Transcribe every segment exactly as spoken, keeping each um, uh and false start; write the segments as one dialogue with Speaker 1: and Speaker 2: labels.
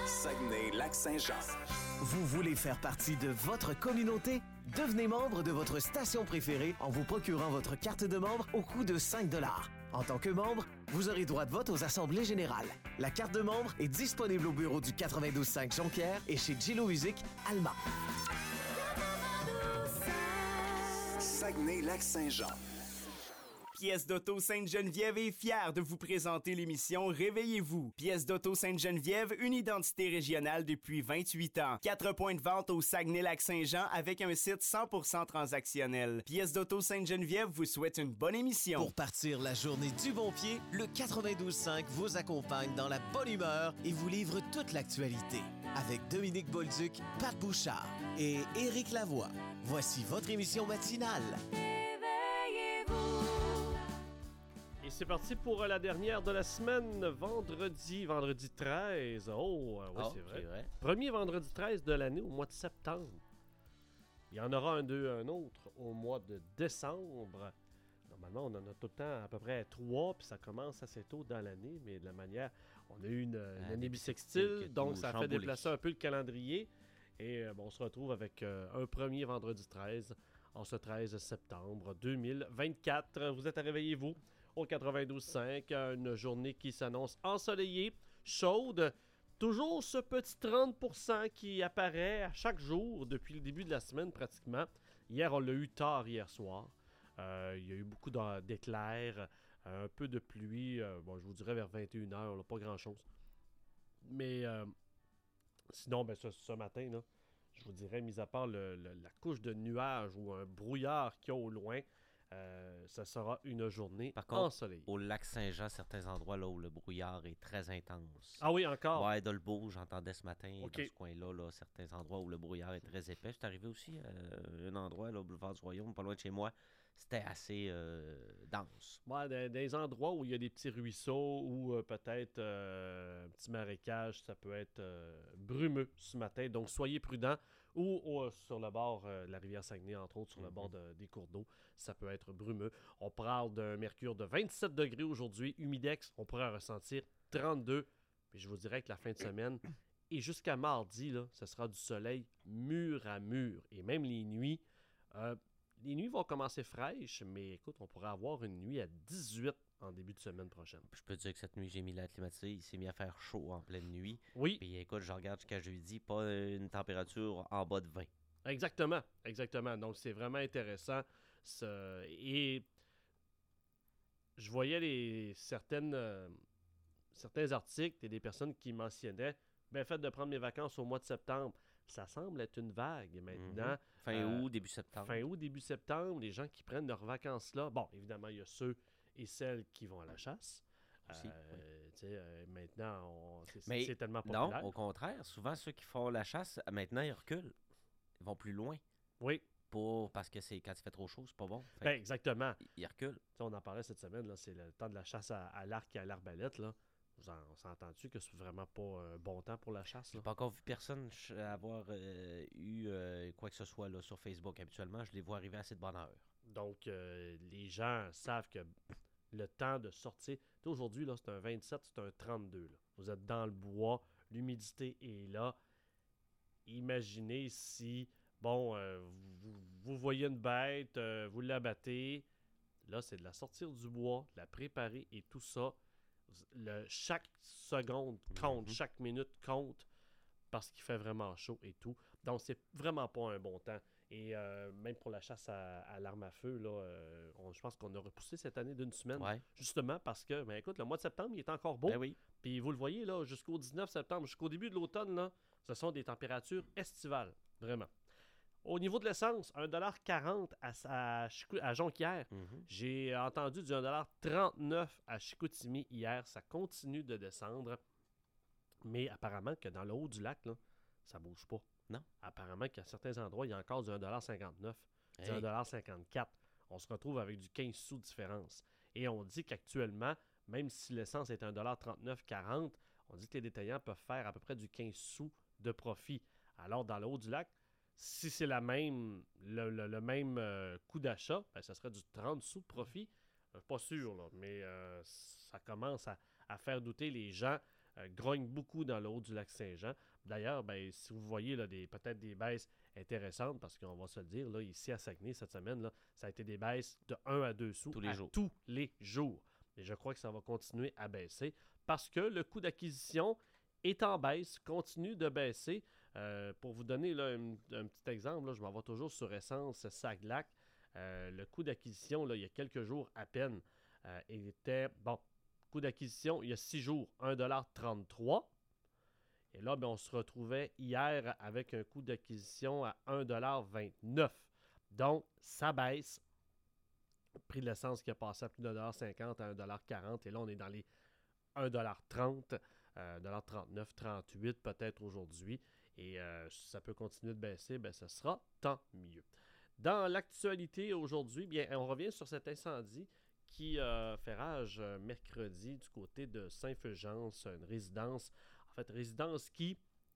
Speaker 1: Saguenay-Lac-Saint-Jean.
Speaker 2: Vous voulez faire partie de votre communauté? Devenez membre de votre station préférée en vous procurant votre carte de membre au coût de cinq dollars. En tant que membre, vous aurez droit de vote aux assemblées générales. La carte de membre est disponible au bureau du quatre-vingt-douze cinq Jonquière et chez Gillo Music, Alma.
Speaker 1: Saguenay-Lac-Saint-Jean.
Speaker 3: Pièce d'Auto Sainte-Geneviève est fière de vous présenter l'émission Réveillez-vous. Pièce d'Auto Sainte-Geneviève, une identité régionale depuis vingt-huit ans. Quatre points de vente au Saguenay-Lac-Saint-Jean avec un site cent pour cent transactionnel. Pièce d'Auto Sainte-Geneviève vous souhaite une bonne émission.
Speaker 2: Pour partir la journée du bon pied, le quatre-vingt-douze cinq vous accompagne dans la bonne humeur et vous livre toute l'actualité. Avec Dominique Bolduc, Pat Bouchard et Éric Lavoie. Voici votre émission matinale.
Speaker 4: Et c'est parti pour la dernière de la semaine, vendredi, vendredi treize. Oh, oui,
Speaker 5: oh
Speaker 4: c'est vrai.
Speaker 5: c'est vrai.
Speaker 4: Premier vendredi treize de l'année au mois de septembre. Il y en aura un, deux, un autre au mois de décembre. Normalement, on en a tout le temps à peu près trois, puis ça commence assez tôt dans l'année, mais de la manière, on a eu une, une
Speaker 5: ah,
Speaker 4: année bissextile, donc ça a fait
Speaker 5: chamboulé.
Speaker 4: déplacer un peu le calendrier. Et euh, bon, on se retrouve avec euh, un premier vendredi treize, en ce treize septembre deux mille vingt-quatre. Vous êtes à Réveillez-vous au quatre-vingt-douze cinq, une journée qui s'annonce ensoleillée, chaude. Toujours ce petit trente pour cent qui apparaît à chaque jour depuis le début de la semaine pratiquement. Hier, on l'a eu tard hier soir. Euh, il y a eu beaucoup d'éclairs, un peu de pluie. Euh, bon, je vous dirais vers vingt et une heures, là, pas grand-chose. Mais euh, sinon, ben, ce, ce matin, là, je vous dirais, mis à part le, le, la couche de nuages ou un brouillard qu'il y a au loin, Euh, ça sera une journée
Speaker 5: Par contre,
Speaker 4: ensoleillée.
Speaker 5: Au lac Saint-Jean, certains endroits là où le brouillard est très intense.
Speaker 4: Ah oui, encore?
Speaker 5: Ouais, Dolbeau, j'entendais ce matin
Speaker 4: Ok.
Speaker 5: dans ce coin-là, là, certains endroits où le brouillard est très épais. J'étais arrivé aussi à un endroit, là, au boulevard du Royaume, pas loin de chez moi. C'était assez euh, dense.
Speaker 4: Ouais, dans, dans des endroits où il y a des petits ruisseaux ou euh, peut-être euh, un petit marécage, ça peut être euh, brumeux ce matin. Donc, soyez prudents. Ou, ou euh, sur le bord euh, de la rivière Saguenay, entre autres, sur mm-hmm. le bord de, des cours d'eau, ça peut être brumeux. On parle d'un mercure de vingt-sept degrés aujourd'hui. Humidex, on pourrait ressentir trente-deux. Puis je vous dirais que la fin de semaine et jusqu'à mardi, là, ce sera du soleil mur à mur. Et même les nuits... Euh, Les nuits vont commencer fraîches, mais écoute, on pourrait avoir une nuit à dix-huit en début de semaine prochaine.
Speaker 5: Je peux te dire que cette nuit, j'ai mis l'air climatisé. Il s'est mis à faire chaud en pleine nuit.
Speaker 4: Oui.
Speaker 5: Puis écoute, je regarde jusqu'à jeudi, pas une température en bas de vingt.
Speaker 4: Exactement, exactement. Donc, c'est vraiment intéressant. Ce... Et je voyais les... certaines... euh... certains articles et des personnes qui mentionnaient bien fait de prendre mes vacances au mois de septembre. Ça semble être une vague maintenant.
Speaker 5: Mm-hmm. Fin
Speaker 4: euh,
Speaker 5: août, début septembre.
Speaker 4: Fin août, début septembre, les gens qui prennent leurs vacances là. Bon, évidemment, il y a ceux et celles qui vont à la chasse.
Speaker 5: Aussi,
Speaker 4: euh,
Speaker 5: oui.
Speaker 4: tu sais, euh, maintenant, on, c'est,
Speaker 5: Mais
Speaker 4: c'est tellement populaire.
Speaker 5: Non, au contraire, souvent ceux qui font la chasse, maintenant ils reculent. Ils vont plus loin.
Speaker 4: Oui.
Speaker 5: Pas parce que c'est quand il fait trop chaud, c'est pas bon. Fait
Speaker 4: Ben, exactement.
Speaker 5: Ils reculent.
Speaker 4: T'sais, on en parlait cette semaine, là, c'est le temps de la chasse à, à l'arc et à l'arbalète. Là. On s'est entendu que c'est vraiment pas un bon temps pour la chasse?
Speaker 5: J'ai pas encore vu personne ch- avoir euh, eu euh, quoi que ce soit là, sur Facebook. Habituellement, je les vois arriver assez de bonne heure.
Speaker 4: Donc, euh, les gens savent que le temps de sortir... T'sais, aujourd'hui, là, c'est un vingt-sept, c'est un trente-deux. Là. Vous êtes dans le bois, l'humidité est là. Imaginez si, bon, euh, vous, vous voyez une bête, euh, vous l'abattez. Là, c'est de la sortir du bois, de la préparer et tout ça. Le, chaque seconde compte, mm-hmm. chaque minute compte parce qu'il fait vraiment chaud et tout. Donc, c'est vraiment pas un bon temps. Et euh, même pour la chasse à, à l'arme à feu, là, euh, on, je pense qu'on a repoussé cette année d'une semaine.
Speaker 5: Ouais.
Speaker 4: Justement parce que, ben, écoute, le mois de septembre, il est encore beau.
Speaker 5: Ben oui.
Speaker 4: Puis vous le voyez, là, jusqu'au dix-neuf septembre, jusqu'au début de l'automne, là, ce sont des températures estivales. Vraiment. Au niveau de l'essence, un dollar quarante à, à, à Jonquière. Mm-hmm. J'ai entendu du un dollar trente-neuf à Chicoutimi hier. Ça continue de descendre. Mais apparemment que dans le haut du lac, là, ça bouge pas.
Speaker 5: Non.
Speaker 4: Apparemment qu'à certains endroits, il y a encore du un dollar cinquante-neuf, hey. Du un dollar cinquante-quatre. On se retrouve avec du quinze sous de différence. Et on dit qu'actuellement, même si l'essence est un dollar trente-neuf quarante, on dit que les détaillants peuvent faire à peu près du quinze sous de profit. Alors, dans le haut du lac, si c'est la même, le, le, le même euh, coût d'achat, ben, ça serait du trente sous de profit. Euh, pas sûr, là, mais euh, ça commence à, à faire douter les gens. euh, grogne beaucoup dans le haut du lac Saint-Jean. D'ailleurs, ben, si vous voyez là, des, peut-être des baisses intéressantes, parce qu'on va se le dire, là, ici à Saguenay, cette semaine, là, ça a été des baisses de un à deux sous
Speaker 5: Tous les
Speaker 4: à
Speaker 5: jours.
Speaker 4: tous les jours. Et je crois que ça va continuer à baisser parce que le coût d'acquisition est en baisse, continue de baisser. Euh, pour vous donner là, un, un petit exemple, là, je m'en vais toujours sur Essence Saglac. Euh, le coût d'acquisition, là, il y a quelques jours à peine, euh, il était, bon, coût d'acquisition, il y a six jours, un dollar trente-trois. Et là, ben, on se retrouvait hier avec un coût d'acquisition à un dollar vingt-neuf. Donc, ça baisse. Le prix de l'essence qui a passé à plus d'un dollar cinquante à un dollar quarante. Et là, on est dans les un dollar trente, euh, un dollar trente-neuf, trente-huit peut-être aujourd'hui. Et euh, si ça peut continuer de baisser, ben, ça sera tant mieux. Dans l'actualité aujourd'hui, bien, on revient sur cet incendie qui euh, fait rage euh, mercredi du côté de Saint-Fulgence, une résidence, en fait, résidence qui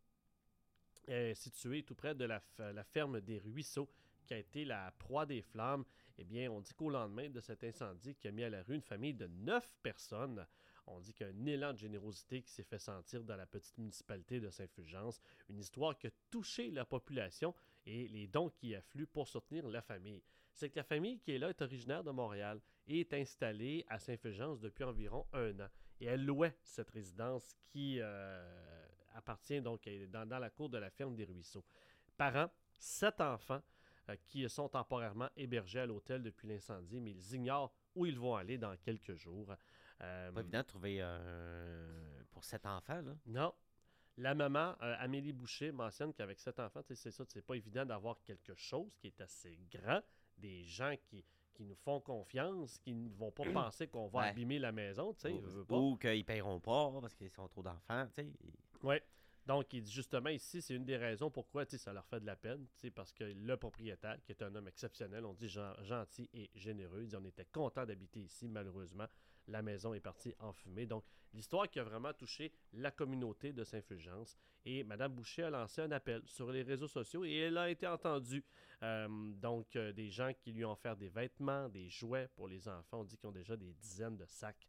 Speaker 4: est située tout près de la, f- la ferme des Ruisseaux, qui a été la proie des flammes. Eh bien, on dit qu'au lendemain de cet incendie qui a mis à la rue une famille de neuf personnes, on dit qu'il y a un élan de générosité qui s'est fait sentir dans la petite municipalité de Saint-Fulgence. Une histoire qui a touché la population et les dons qui affluent pour soutenir la famille. C'est que la famille qui est là est originaire de Montréal et est installée à Saint-Fulgence depuis environ un an. Et elle louait cette résidence qui euh, appartient donc dans, dans la cour de la ferme des Ruisseaux. Parents, sept enfants euh, qui sont temporairement hébergés à l'hôtel depuis l'incendie, mais ils ignorent où ils vont aller dans quelques jours. Euh,
Speaker 5: Pas évident de trouver un... pour sept enfants, là.
Speaker 4: Non. La maman, euh, Amélie Boucher, mentionne qu'avec sept enfants, tu sais, c'est ça, c'est pas évident d'avoir quelque chose qui est assez grand, des gens qui, qui nous font confiance, qui ne vont pas penser qu'on va
Speaker 5: Ouais.
Speaker 4: abîmer la maison, tu sais,
Speaker 5: Ou,
Speaker 4: veut, veut pas.
Speaker 5: ou qu'ils ne paieront pas parce qu'ils sont trop d'enfants, tu sais.
Speaker 4: Oui. Donc, il dit justement ici, c'est une des raisons pourquoi ça leur fait de la peine, parce que le propriétaire, qui est un homme exceptionnel, on dit gen- gentil et généreux, il dit on était content d'habiter ici, malheureusement, la maison est partie en fumée. Donc, l'histoire qui a vraiment touché la communauté de Saint-Fulgence. Et Mme Boucher a lancé un appel sur les réseaux sociaux et elle a été entendue. Euh, donc, euh, des gens qui lui ont offert des vêtements, des jouets pour les enfants. On dit qu'ils ont déjà des dizaines de sacs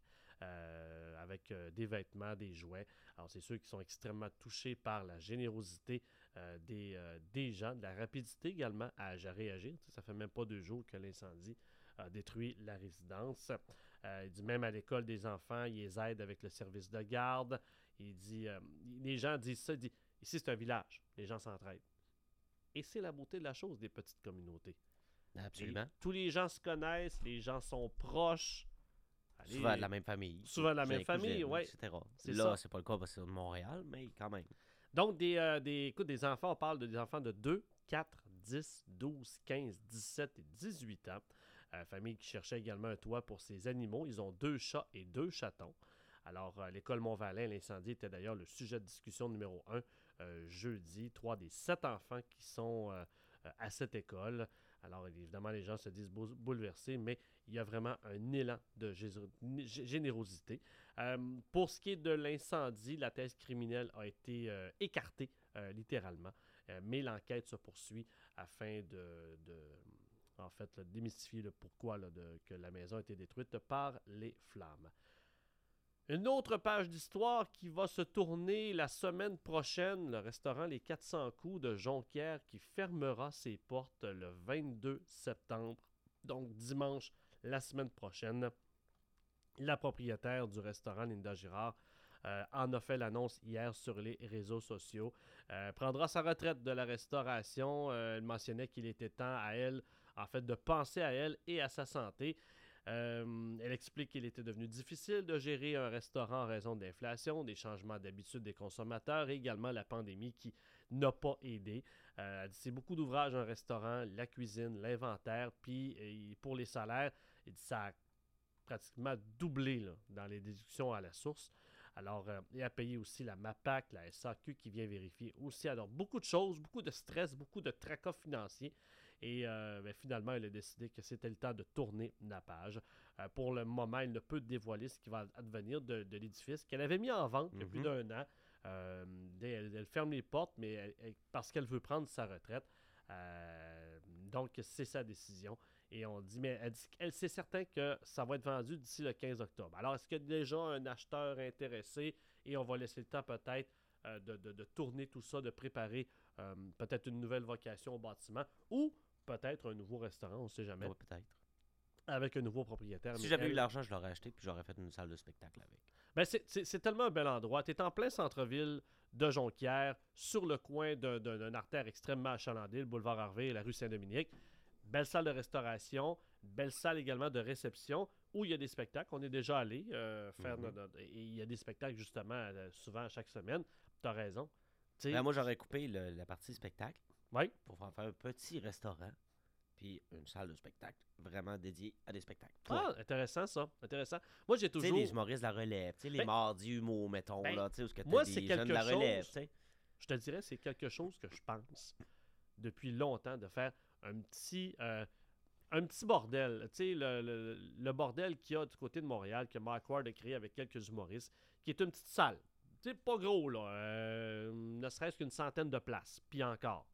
Speaker 4: euh, avec euh, des vêtements, des jouets. Alors, c'est ceux qui sont extrêmement touchés par la générosité euh, des, euh, des gens, de la rapidité également à, à réagir. Tu sais, ça fait même pas deux jours que l'incendie a détruit la résidence. Euh, il dit même à l'école des enfants, il les aide avec le service de garde. Il dit, euh, les gens disent ça, il dit, ici c'est un village, les gens s'entraident. Et c'est la beauté de la chose des petites communautés.
Speaker 5: Absolument.
Speaker 4: Et tous les gens se connaissent, les gens sont proches. Allez,
Speaker 5: Souvent de la même famille.
Speaker 4: Souvent de la même
Speaker 5: Cousins,
Speaker 4: famille,
Speaker 5: cousines,
Speaker 4: ouais.
Speaker 5: et cetera.
Speaker 4: C'est
Speaker 5: Là,
Speaker 4: ça.
Speaker 5: c'est pas le cas parce que c'est de Montréal, mais quand même.
Speaker 4: Donc, des, euh, des, écoute, des enfants, on parle de des enfants de deux, quatre, dix, douze, quinze, dix-sept et dix-huit ans. Euh, famille qui cherchait également un toit pour ses animaux. Ils ont deux chats et deux chatons. Alors, à l'école Mont-Valin, l'incendie était d'ailleurs le sujet de discussion numéro un euh, jeudi. Trois des sept enfants qui sont euh, à cette école. Alors, évidemment, les gens se disent bou- bouleversés, mais il y a vraiment un élan de gé- générosité. Euh, pour ce qui est de l'incendie, la thèse criminelle a été euh, écartée, euh, littéralement, euh, mais l'enquête se poursuit afin de, de en fait, là, démystifier le pourquoi là, de, que la maison a été détruite par les flammes. Une autre page d'histoire qui va se tourner la semaine prochaine, le restaurant Les quatre cents coups de Jonquière qui fermera ses portes le vingt-deux septembre, donc dimanche la semaine prochaine. La propriétaire du restaurant, Linda Girard, euh, en a fait l'annonce hier sur les réseaux sociaux. Euh, prendra sa retraite de la restauration. Euh, elle mentionnait qu'il était temps à elle, en fait, de penser à elle et à sa santé. Euh, elle explique qu'il était devenu difficile de gérer un restaurant en raison de l'inflation, des changements d'habitude des consommateurs et également la pandémie qui n'a pas aidé. Euh, elle dit c'est beaucoup d'ouvrages un restaurant, la cuisine, l'inventaire, puis et pour les salaires, elle dit ça a pratiquement doublé là, dans les déductions à la source. Alors, euh, et à payer aussi la MAPAC, la S A Q qui vient vérifier aussi. Alors, beaucoup de choses, beaucoup de stress, beaucoup de tracas financiers. Et euh, ben, finalement, elle a décidé que c'était le temps de tourner la page. Euh, pour le moment, elle ne peut dévoiler ce qui va advenir de, de l'édifice qu'elle avait mis en vente il y a plus
Speaker 5: Mhm.
Speaker 4: d'un an. Euh, elle, elle ferme les portes, mais elle- elle- parce qu'elle veut prendre sa retraite. Euh, donc, c'est sa décision. Et on dit, mais elle dit qu'elle c'est certain que ça va être vendu d'ici le quinze octobre. Alors, est-ce qu'il y a déjà un acheteur intéressé? et on va laisser le temps peut-être euh, de, de, de tourner tout ça, de préparer euh, peut-être une nouvelle vocation au bâtiment ou peut-être un nouveau restaurant, on ne sait jamais,
Speaker 5: Ouais, peut-être.
Speaker 4: avec un nouveau propriétaire.
Speaker 5: Si
Speaker 4: Mais
Speaker 5: j'avais
Speaker 4: elle-
Speaker 5: eu l'argent, je l'aurais acheté puis j'aurais fait une salle de spectacle avec.
Speaker 4: Ben, c'est, c'est- c'est tellement un bel endroit. Tu es en plein centre-ville de Jonquière, sur le coin d'un, d'un, d'un artère extrêmement achalandé, le boulevard Harvey et la rue Saint-Dominique. Belle salle de restauration, belle salle également de réception où il y a des spectacles. On est déjà allé euh, faire
Speaker 5: Mhm.
Speaker 4: notre- notre- et il y a des spectacles justement euh, souvent chaque semaine. Tu as raison. Tu sais,
Speaker 5: Ben, moi, j'aurais coupé le- la partie spectacle
Speaker 4: ouais.
Speaker 5: pour faire faire un petit restaurant puis une salle de spectacle vraiment dédiée à des spectacles. Point.
Speaker 4: Ah, intéressant ça. Intéressant. Moi, j'ai
Speaker 5: Tu sais,
Speaker 4: toujours.
Speaker 5: les humoristes de la relève, tu sais, les
Speaker 4: Ben,
Speaker 5: mardis humour, mettons,
Speaker 4: ben,
Speaker 5: là, tu sais, où ce que t'as
Speaker 4: moi,
Speaker 5: des
Speaker 4: c'est
Speaker 5: jeunes de la
Speaker 4: quelque
Speaker 5: relève,
Speaker 4: chose-
Speaker 5: tu sais.
Speaker 4: Je te dirais, c'est quelque chose que je pense depuis longtemps de faire un petit, euh, un petit bordel. Tu sais, le, le- le bordel qu'il y a du côté de Montréal, que Mike Ward a créé avec quelques humoristes, qui est une petite salle. Tu sais, pas gros, là. euh, ne serait-ce qu'une centaine de places. Puis encore.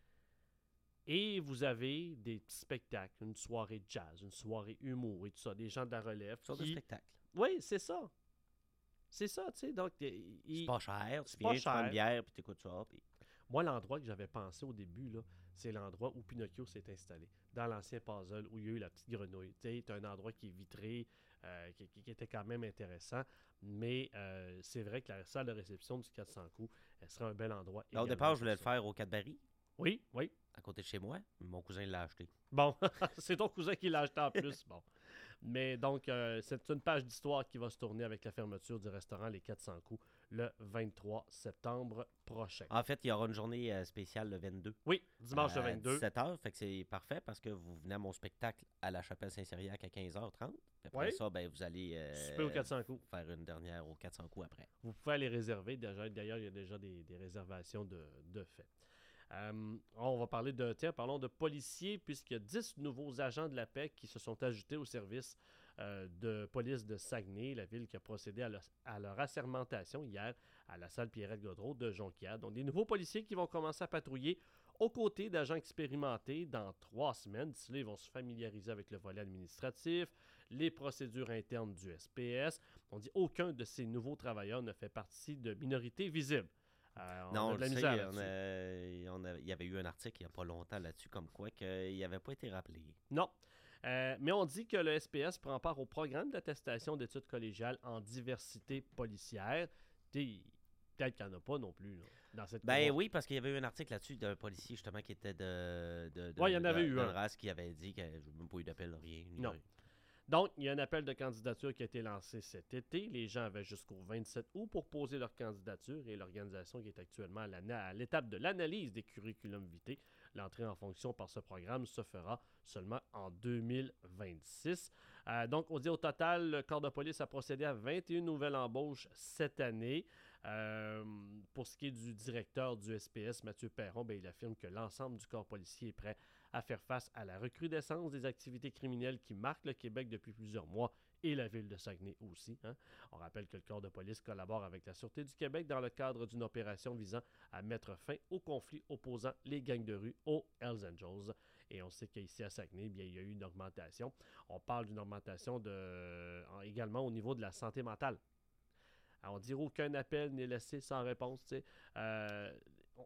Speaker 4: Et vous avez des petits spectacles, une soirée jazz, une soirée humour et tout ça, des gens de la relève.
Speaker 5: Sur de
Speaker 4: qui-
Speaker 5: spectacle.
Speaker 4: Oui, c'est ça. C'est ça, tu sais. Donc, il-
Speaker 5: C'est pas cher, tu
Speaker 4: c'est
Speaker 5: viens,
Speaker 4: pas
Speaker 5: tu prends
Speaker 4: cher.
Speaker 5: une bière puis t'écoutes ça. Puis...
Speaker 4: Moi, l'endroit que j'avais pensé au début, là, c'est l'endroit où Pinocchio s'est installé, dans l'ancien puzzle où il y a eu la petite grenouille. Tu sais, c'est un endroit qui est vitré, euh, qui, qui- qui était quand même intéressant, mais euh, c'est vrai que la salle de réception du quatre cents coups, elle serait un bel endroit.
Speaker 5: Là, au
Speaker 4: également
Speaker 5: départ, je voulais le
Speaker 4: pour ça.
Speaker 5: faire au Cadbury,
Speaker 4: Oui, oui.
Speaker 5: à côté de chez moi. mais Mon cousin l'a acheté.
Speaker 4: Bon, c'est ton cousin qui l'a acheté en plus. Bon. Mais donc, euh, c'est une page d'histoire qui va se tourner avec la fermeture du restaurant Les quatre cents coups le vingt-trois septembre prochain.
Speaker 5: En fait, il y aura une journée euh, spéciale le vingt-deux.
Speaker 4: Oui, dimanche le
Speaker 5: à
Speaker 4: vingt-deux.
Speaker 5: dix-sept heures, fait que c'est parfait parce que vous venez à mon spectacle à la Chapelle Saint-Cyriaque à quinze heures trente. Puis après
Speaker 4: Ouais.
Speaker 5: ça, ben, vous allez euh,
Speaker 4: Souper aux quatre cents coups.
Speaker 5: faire une dernière aux quatre cents coups après.
Speaker 4: Vous pouvez aller réserver. Déjà- D'ailleurs, il y a déjà des, des réservations de, de fait. Euh, on va parler de, tiens, parlons de policiers, puisqu'il y a dix nouveaux agents de la paix qui se sont ajoutés au service euh, de police de Saguenay, la ville qui a procédé à, leur- à leur assermentation hier à la salle Pierrette-Godreau de Jonquière. Donc, des nouveaux policiers qui vont commencer à patrouiller aux côtés d'agents expérimentés dans trois semaines. D'ici là, ils vont se familiariser avec le volet administratif, les procédures internes du S P S. On dit aucun de ces nouveaux travailleurs ne fait partie de minorités visibles. Euh, on
Speaker 5: non,
Speaker 4: a
Speaker 5: on
Speaker 4: de la
Speaker 5: le
Speaker 4: misère
Speaker 5: sait,
Speaker 4: là-dessus.
Speaker 5: on a- on a- il y avait eu un article il n'y a pas longtemps là-dessus, comme quoi qu'il n'avait pas été rappelé.
Speaker 4: Non. Euh, mais on dit que le S P S prend part au programme d'attestation d'études collégiales en diversité policière. T'sais, peut-être qu'il n'y en a pas non plus là, dans cette
Speaker 5: Ben
Speaker 4: cohorte.
Speaker 5: oui, parce qu'il y avait eu un article là-dessus d'un policier justement qui était de. de, de
Speaker 4: Ouais, il y en avait
Speaker 5: de-
Speaker 4: eu
Speaker 5: d'une
Speaker 4: un.
Speaker 5: race qui avait dit qu'il n'y avait même pas eu d'appel, rien. ni
Speaker 4: Non.
Speaker 5: rien.
Speaker 4: Donc, il y a un appel de candidature qui a été lancé cet été. Les gens avaient jusqu'au vingt-sept août pour poser leur candidature et l'organisation qui est actuellement à la- à l'étape de l'analyse des curriculums vitae. L'entrée en fonction par ce programme se fera seulement en deux mille vingt-six. Euh, donc, on dit au total, le corps de police a procédé à vingt et une nouvelles embauches cette année. Euh, pour ce qui est du directeur du S P S, Mathieu Perron, ben, il affirme que l'ensemble du corps policier est prêt à faire face à la recrudescence des activités criminelles qui marquent le Québec depuis plusieurs mois et la ville de Saguenay aussi. Hein. On rappelle que le corps de police collabore avec la Sûreté du Québec dans le cadre d'une opération visant à mettre fin au conflit opposant les gangs de rue aux Hells Angels. Et on sait qu'ici à Saguenay, bien, il y a eu une augmentation. On parle d'une augmentation de, en- également au niveau de la santé mentale. Alors, on dit aucun appel n'est laissé sans réponse. tu sais. Euh, on,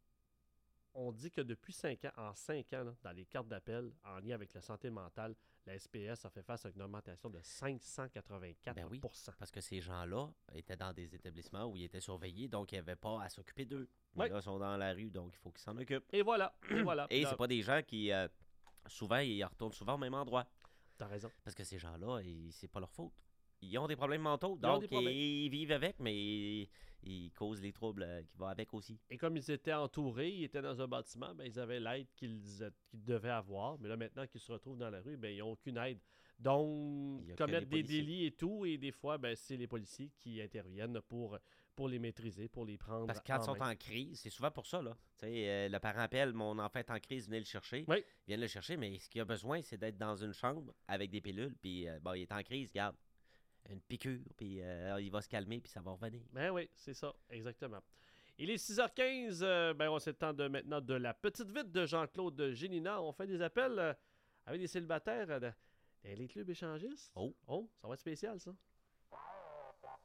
Speaker 4: on dit que depuis cinq ans, en cinq ans, là, dans les cartes d'appel en lien avec la santé mentale, la S P S a fait face à une augmentation de cinq cent quatre-vingt-quatre
Speaker 5: Ben oui. Parce que ces gens-là étaient dans des établissements où ils étaient surveillés, donc ils n'avaient pas à s'occuper d'eux. Mais
Speaker 4: Ouais.
Speaker 5: là, ils sont dans la rue, donc il faut qu'ils s'en occupent.
Speaker 4: Et voilà, et voilà.
Speaker 5: Et
Speaker 4: Là,
Speaker 5: c'est pas des gens qui, euh, souvent, ils retournent souvent au même endroit.
Speaker 4: T'as raison.
Speaker 5: Parce que ces gens-là, ils- c'est pas leur faute. Ils ont des problèmes mentaux,
Speaker 4: Ils ont
Speaker 5: donc
Speaker 4: des problèmes.
Speaker 5: ils vivent avec, mais ils, ils causent les troubles euh, qui vont avec aussi.
Speaker 4: Et comme ils étaient entourés, ils étaient dans un bâtiment, ben, ils avaient l'aide qu'ils, a- qu'ils devaient avoir. Mais là, maintenant qu'ils se retrouvent dans la rue, ben, ils n'ont aucune aide. Donc,
Speaker 5: Il y a que
Speaker 4: commettre
Speaker 5: les
Speaker 4: des
Speaker 5: policiers.
Speaker 4: délits et tout. Et des fois, ben, c'est les policiers qui interviennent pour, pour les maîtriser, pour les prendre
Speaker 5: Parce que quand
Speaker 4: en
Speaker 5: ils sont
Speaker 4: main.
Speaker 5: en crise, c'est souvent pour ça, là. Tu sais, euh, le parent appelle, mon enfant est en crise, venez le chercher.
Speaker 4: Oui.
Speaker 5: Ils viennent le chercher, mais ce qu'il a besoin, c'est d'être dans une chambre avec des pilules, puis euh, bon, il est en crise, regarde. Une piqûre, puis euh, il va se calmer, puis ça va revenir.
Speaker 4: Ben oui, c'est ça, exactement. Il est six heures quinze, euh, ben on c'est le temps de, maintenant de la petite vite de Jean-Claude Génina. On fait des appels euh, avec des célibataires euh, dans les clubs échangistes.
Speaker 5: Oh.
Speaker 4: Oh, ça va être spécial, ça.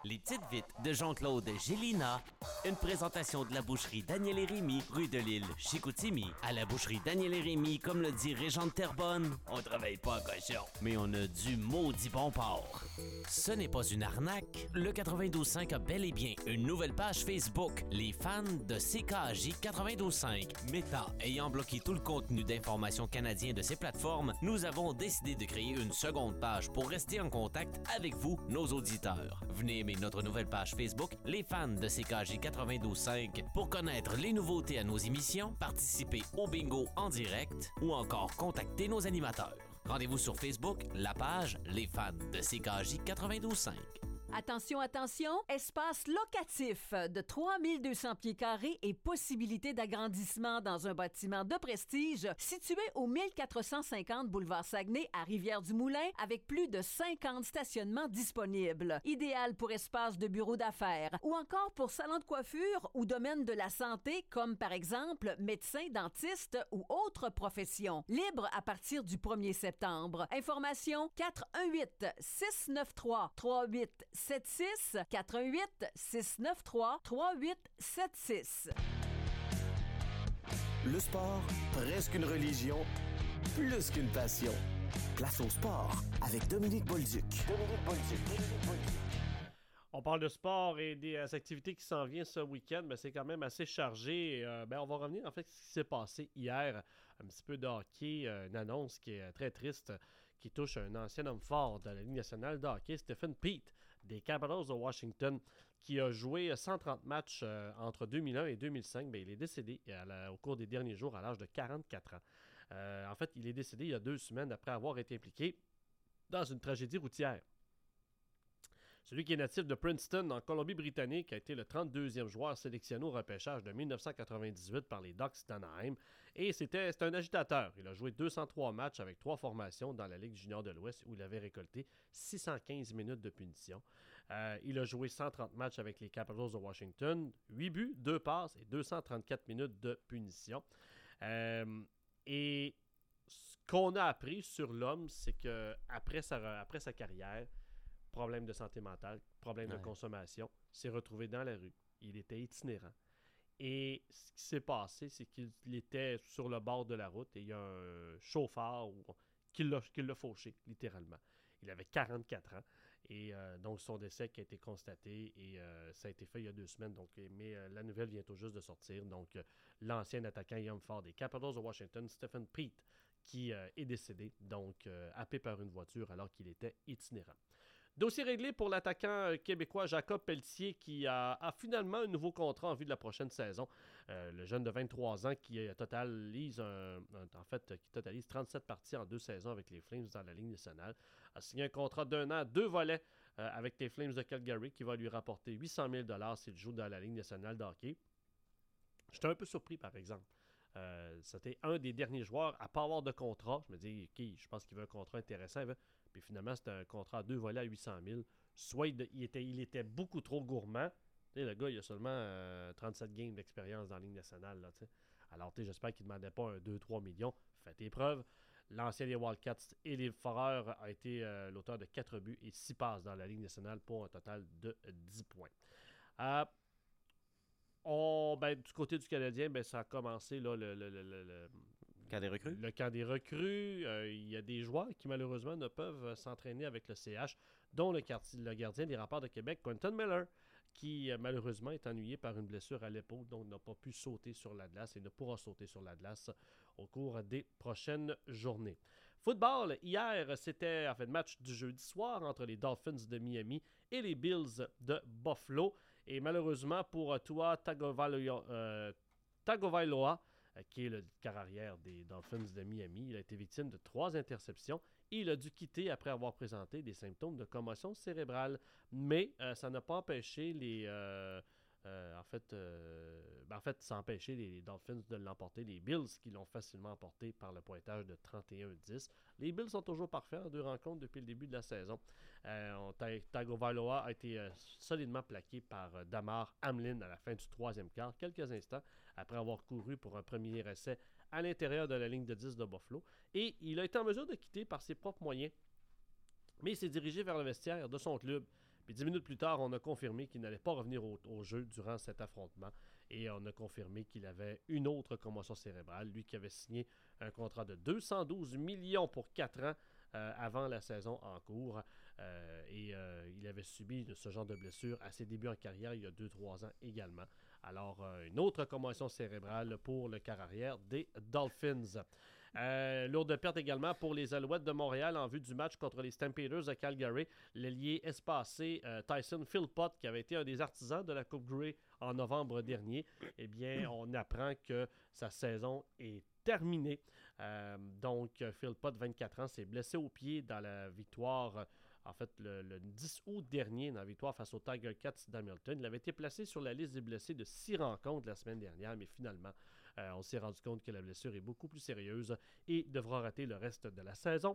Speaker 5: Les petites vites de Jean-Claude Gélina. Une présentation de la boucherie Daniel et Rémy, rue de l'Île, Chicoutimi. À la boucherie Daniel et Rémy, comme le dit Régent de Terrebonne, on travaille pas en cochon, mais on a du maudit bon porc. Ce n'est pas une arnaque. Le quatre-vingt-douze cinq a bel et bien une nouvelle page Facebook, les fans de C K J quatre-vingt-douze cinq. Meta ayant bloqué tout le contenu d'information canadien de ces plateformes, nous avons décidé de créer une seconde page pour rester en contact avec vous, nos auditeurs. Venez aimer notre nouvelle page Facebook, les fans de C K J quatre-vingt-douze cinq, pour connaître les nouveautés à nos émissions, participer au bingo en direct ou encore contacter nos animateurs. Rendez-vous sur Facebook, la page Les fans de C K J quatre-vingt-douze cinq.
Speaker 1: Attention, attention, espace locatif de trois mille deux cents pieds carrés et possibilité d'agrandissement dans un bâtiment de prestige situé au mille quatre cent cinquante boulevard Saguenay à Rivière-du-Moulin avec plus de cinquante stationnements disponibles. Idéal pour espace de bureau d'affaires ou encore pour salon de coiffure ou domaine de la santé comme par exemple médecin, dentiste ou autres professions. Libre à partir du premier septembre. Information quatre un huit, six neuf trois, trois huit sept six, quatre un huit, six neuf trois, trois huit sept six.
Speaker 2: Le sport, presque une religion, plus qu'une passion. Place au sport avec Dominique Bolduc. Dominique Bolduc. Dominique Bolduc.
Speaker 4: On parle de sport et des euh, activités qui s'en viennent ce week-end, mais c'est quand même assez chargé. Et, euh, ben, on va revenir en fait sur ce qui s'est passé hier. Un petit peu de hockey, euh, une annonce qui est très triste, qui touche un ancien homme fort de la Ligue nationale de hockey, Stephen Peat, des Capitals de Washington, qui a joué cent trente matchs euh, entre deux mille un et deux mille cinq. Bien, il est décédé à la, au cours des derniers jours à l'âge de quarante-quatre ans. Euh, en fait, il est décédé il y a deux semaines après avoir été impliqué dans une tragédie routière. Celui qui est natif de Princeton, en Colombie-Britannique, a été le trente-deuxième joueur sélectionné au repêchage de dix-neuf cent quatre-vingt-dix-huit par les Ducks d'Anaheim. Et c'était, c'était un agitateur. Il a joué deux cent trois matchs avec trois formations dans la Ligue junior de l'Ouest où il avait récolté six cent quinze minutes de punition. Euh, il a joué cent trente matchs avec les Capitals de Washington, huit buts, deux passes et deux cent trente-quatre minutes de punition. Euh, et ce qu'on a appris sur l'homme, c'est qu'après sa, après sa carrière, problème de santé mentale, problème ouais. de consommation, s'est retrouvé dans la rue. Il était itinérant. Et ce qui s'est passé, c'est qu'il était sur le bord de la route et il y a un chauffeur qui l'a, qui l'a fauché, littéralement. Il avait quarante-quatre ans et euh, donc son décès qui a été constaté et euh, ça a été fait il y a deux semaines. Donc, mais euh, la nouvelle vient tout juste de sortir. Donc, euh, l'ancien attaquant et homme fort des Capitals de Washington, Stephen Peat, qui euh, est décédé, donc euh, happé par une voiture alors qu'il était itinérant. Dossier réglé pour l'attaquant québécois Jacob Pelletier qui a, a finalement un nouveau contrat en vue de la prochaine saison. Euh, le jeune de vingt-trois ans qui totalise un, un, en fait, qui totalise trente-sept parties en deux saisons avec les Flames dans la Ligue nationale a signé un contrat d'un an, deux volets euh, avec les Flames de Calgary qui va lui rapporter huit cent mille dollars s'il joue dans la Ligue nationale de hockey. J'étais un peu surpris par exemple. Euh, c'était un des derniers joueurs à ne pas avoir de contrat. Je me dis, OK, je pense qu'il veut un contrat intéressant. Il veut... Puis finalement, c'était un contrat à deux volets à huit cent mille. Soit il, il, était, il était beaucoup trop gourmand. Tu sais, le gars, il a seulement euh, trente-sept games d'expérience dans la Ligue nationale. Là, alors, j'espère qu'il ne demandait pas un deux à trois millions. Faites épreuve. L'ancien des Wildcats et les Foreurs a été euh, l'auteur de quatre buts et six passes dans la Ligue nationale pour un total de dix points. Euh, on, ben, du côté du Canadien, ben, ça a commencé là, le... le, le, le, le
Speaker 5: camp des recrues.
Speaker 4: Le camp des recrues. Euh, il y a des joueurs qui, malheureusement, ne peuvent s'entraîner avec le C H, dont le, quartier, le gardien des Remparts de Québec, Quentin Miller, qui, euh, malheureusement, est ennuyé par une blessure à l'épaule, donc n'a pas pu sauter sur la glace et ne pourra sauter sur la glace au cours des prochaines journées. Football, hier, c'était en fait le match du jeudi soir entre les Dolphins de Miami et les Bills de Buffalo. Et malheureusement, pour Tua Tagovailoa, euh, Tagovailoa qui est le carrière des Dolphins de Miami. Il a été victime de trois interceptions et il a dû quitter après avoir présenté des symptômes de commotion cérébrale. Mais euh, ça n'a pas empêché les... Euh, euh, en fait, euh, ben en fait, ça a empêché les, les Dolphins de l'emporter. Les Bills qui l'ont facilement emporté par le pointage de trente et un à dix. Les Bills sont toujours parfaits en deux rencontres depuis le début de la saison. Euh, Tagovailoa a été euh, solidement plaqué par euh, Damar Hamlin à la fin du troisième quart, quelques instants après avoir couru pour un premier essai à l'intérieur de la ligne de dix de Buffalo. Et il a été en mesure de quitter par ses propres moyens. Mais il s'est dirigé vers le vestiaire de son club. Puis dix minutes plus tard, on a confirmé qu'il n'allait pas revenir au, au jeu durant cet affrontement. Et on a confirmé qu'il avait une autre commotion cérébrale. Lui qui avait signé un contrat de deux cent douze millions pour quatre ans euh, avant la saison en cours. Euh, et euh, il avait subi ce genre de blessure à ses débuts en carrière il y a deux trois ans également. Alors, euh, une autre commotion cérébrale pour le quart arrière des Dolphins. Euh, lourde perte également pour les Alouettes de Montréal en vue du match contre les Stampeders de Calgary. L'ailier espacé euh, Tyson Philpott, qui avait été un des artisans de la Coupe Grey en novembre dernier, eh bien, on apprend que sa saison est terminée. Euh, donc, Philpott, vingt-quatre ans, s'est blessé au pied dans la victoire, en fait, le, le dix août dernier, dans la victoire face aux Tiger Cats d'Hamilton. Il avait été placé sur la liste des blessés de six rencontres la semaine dernière, mais finalement, Euh, on s'est rendu compte que la blessure est beaucoup plus sérieuse et devra rater le reste de la saison.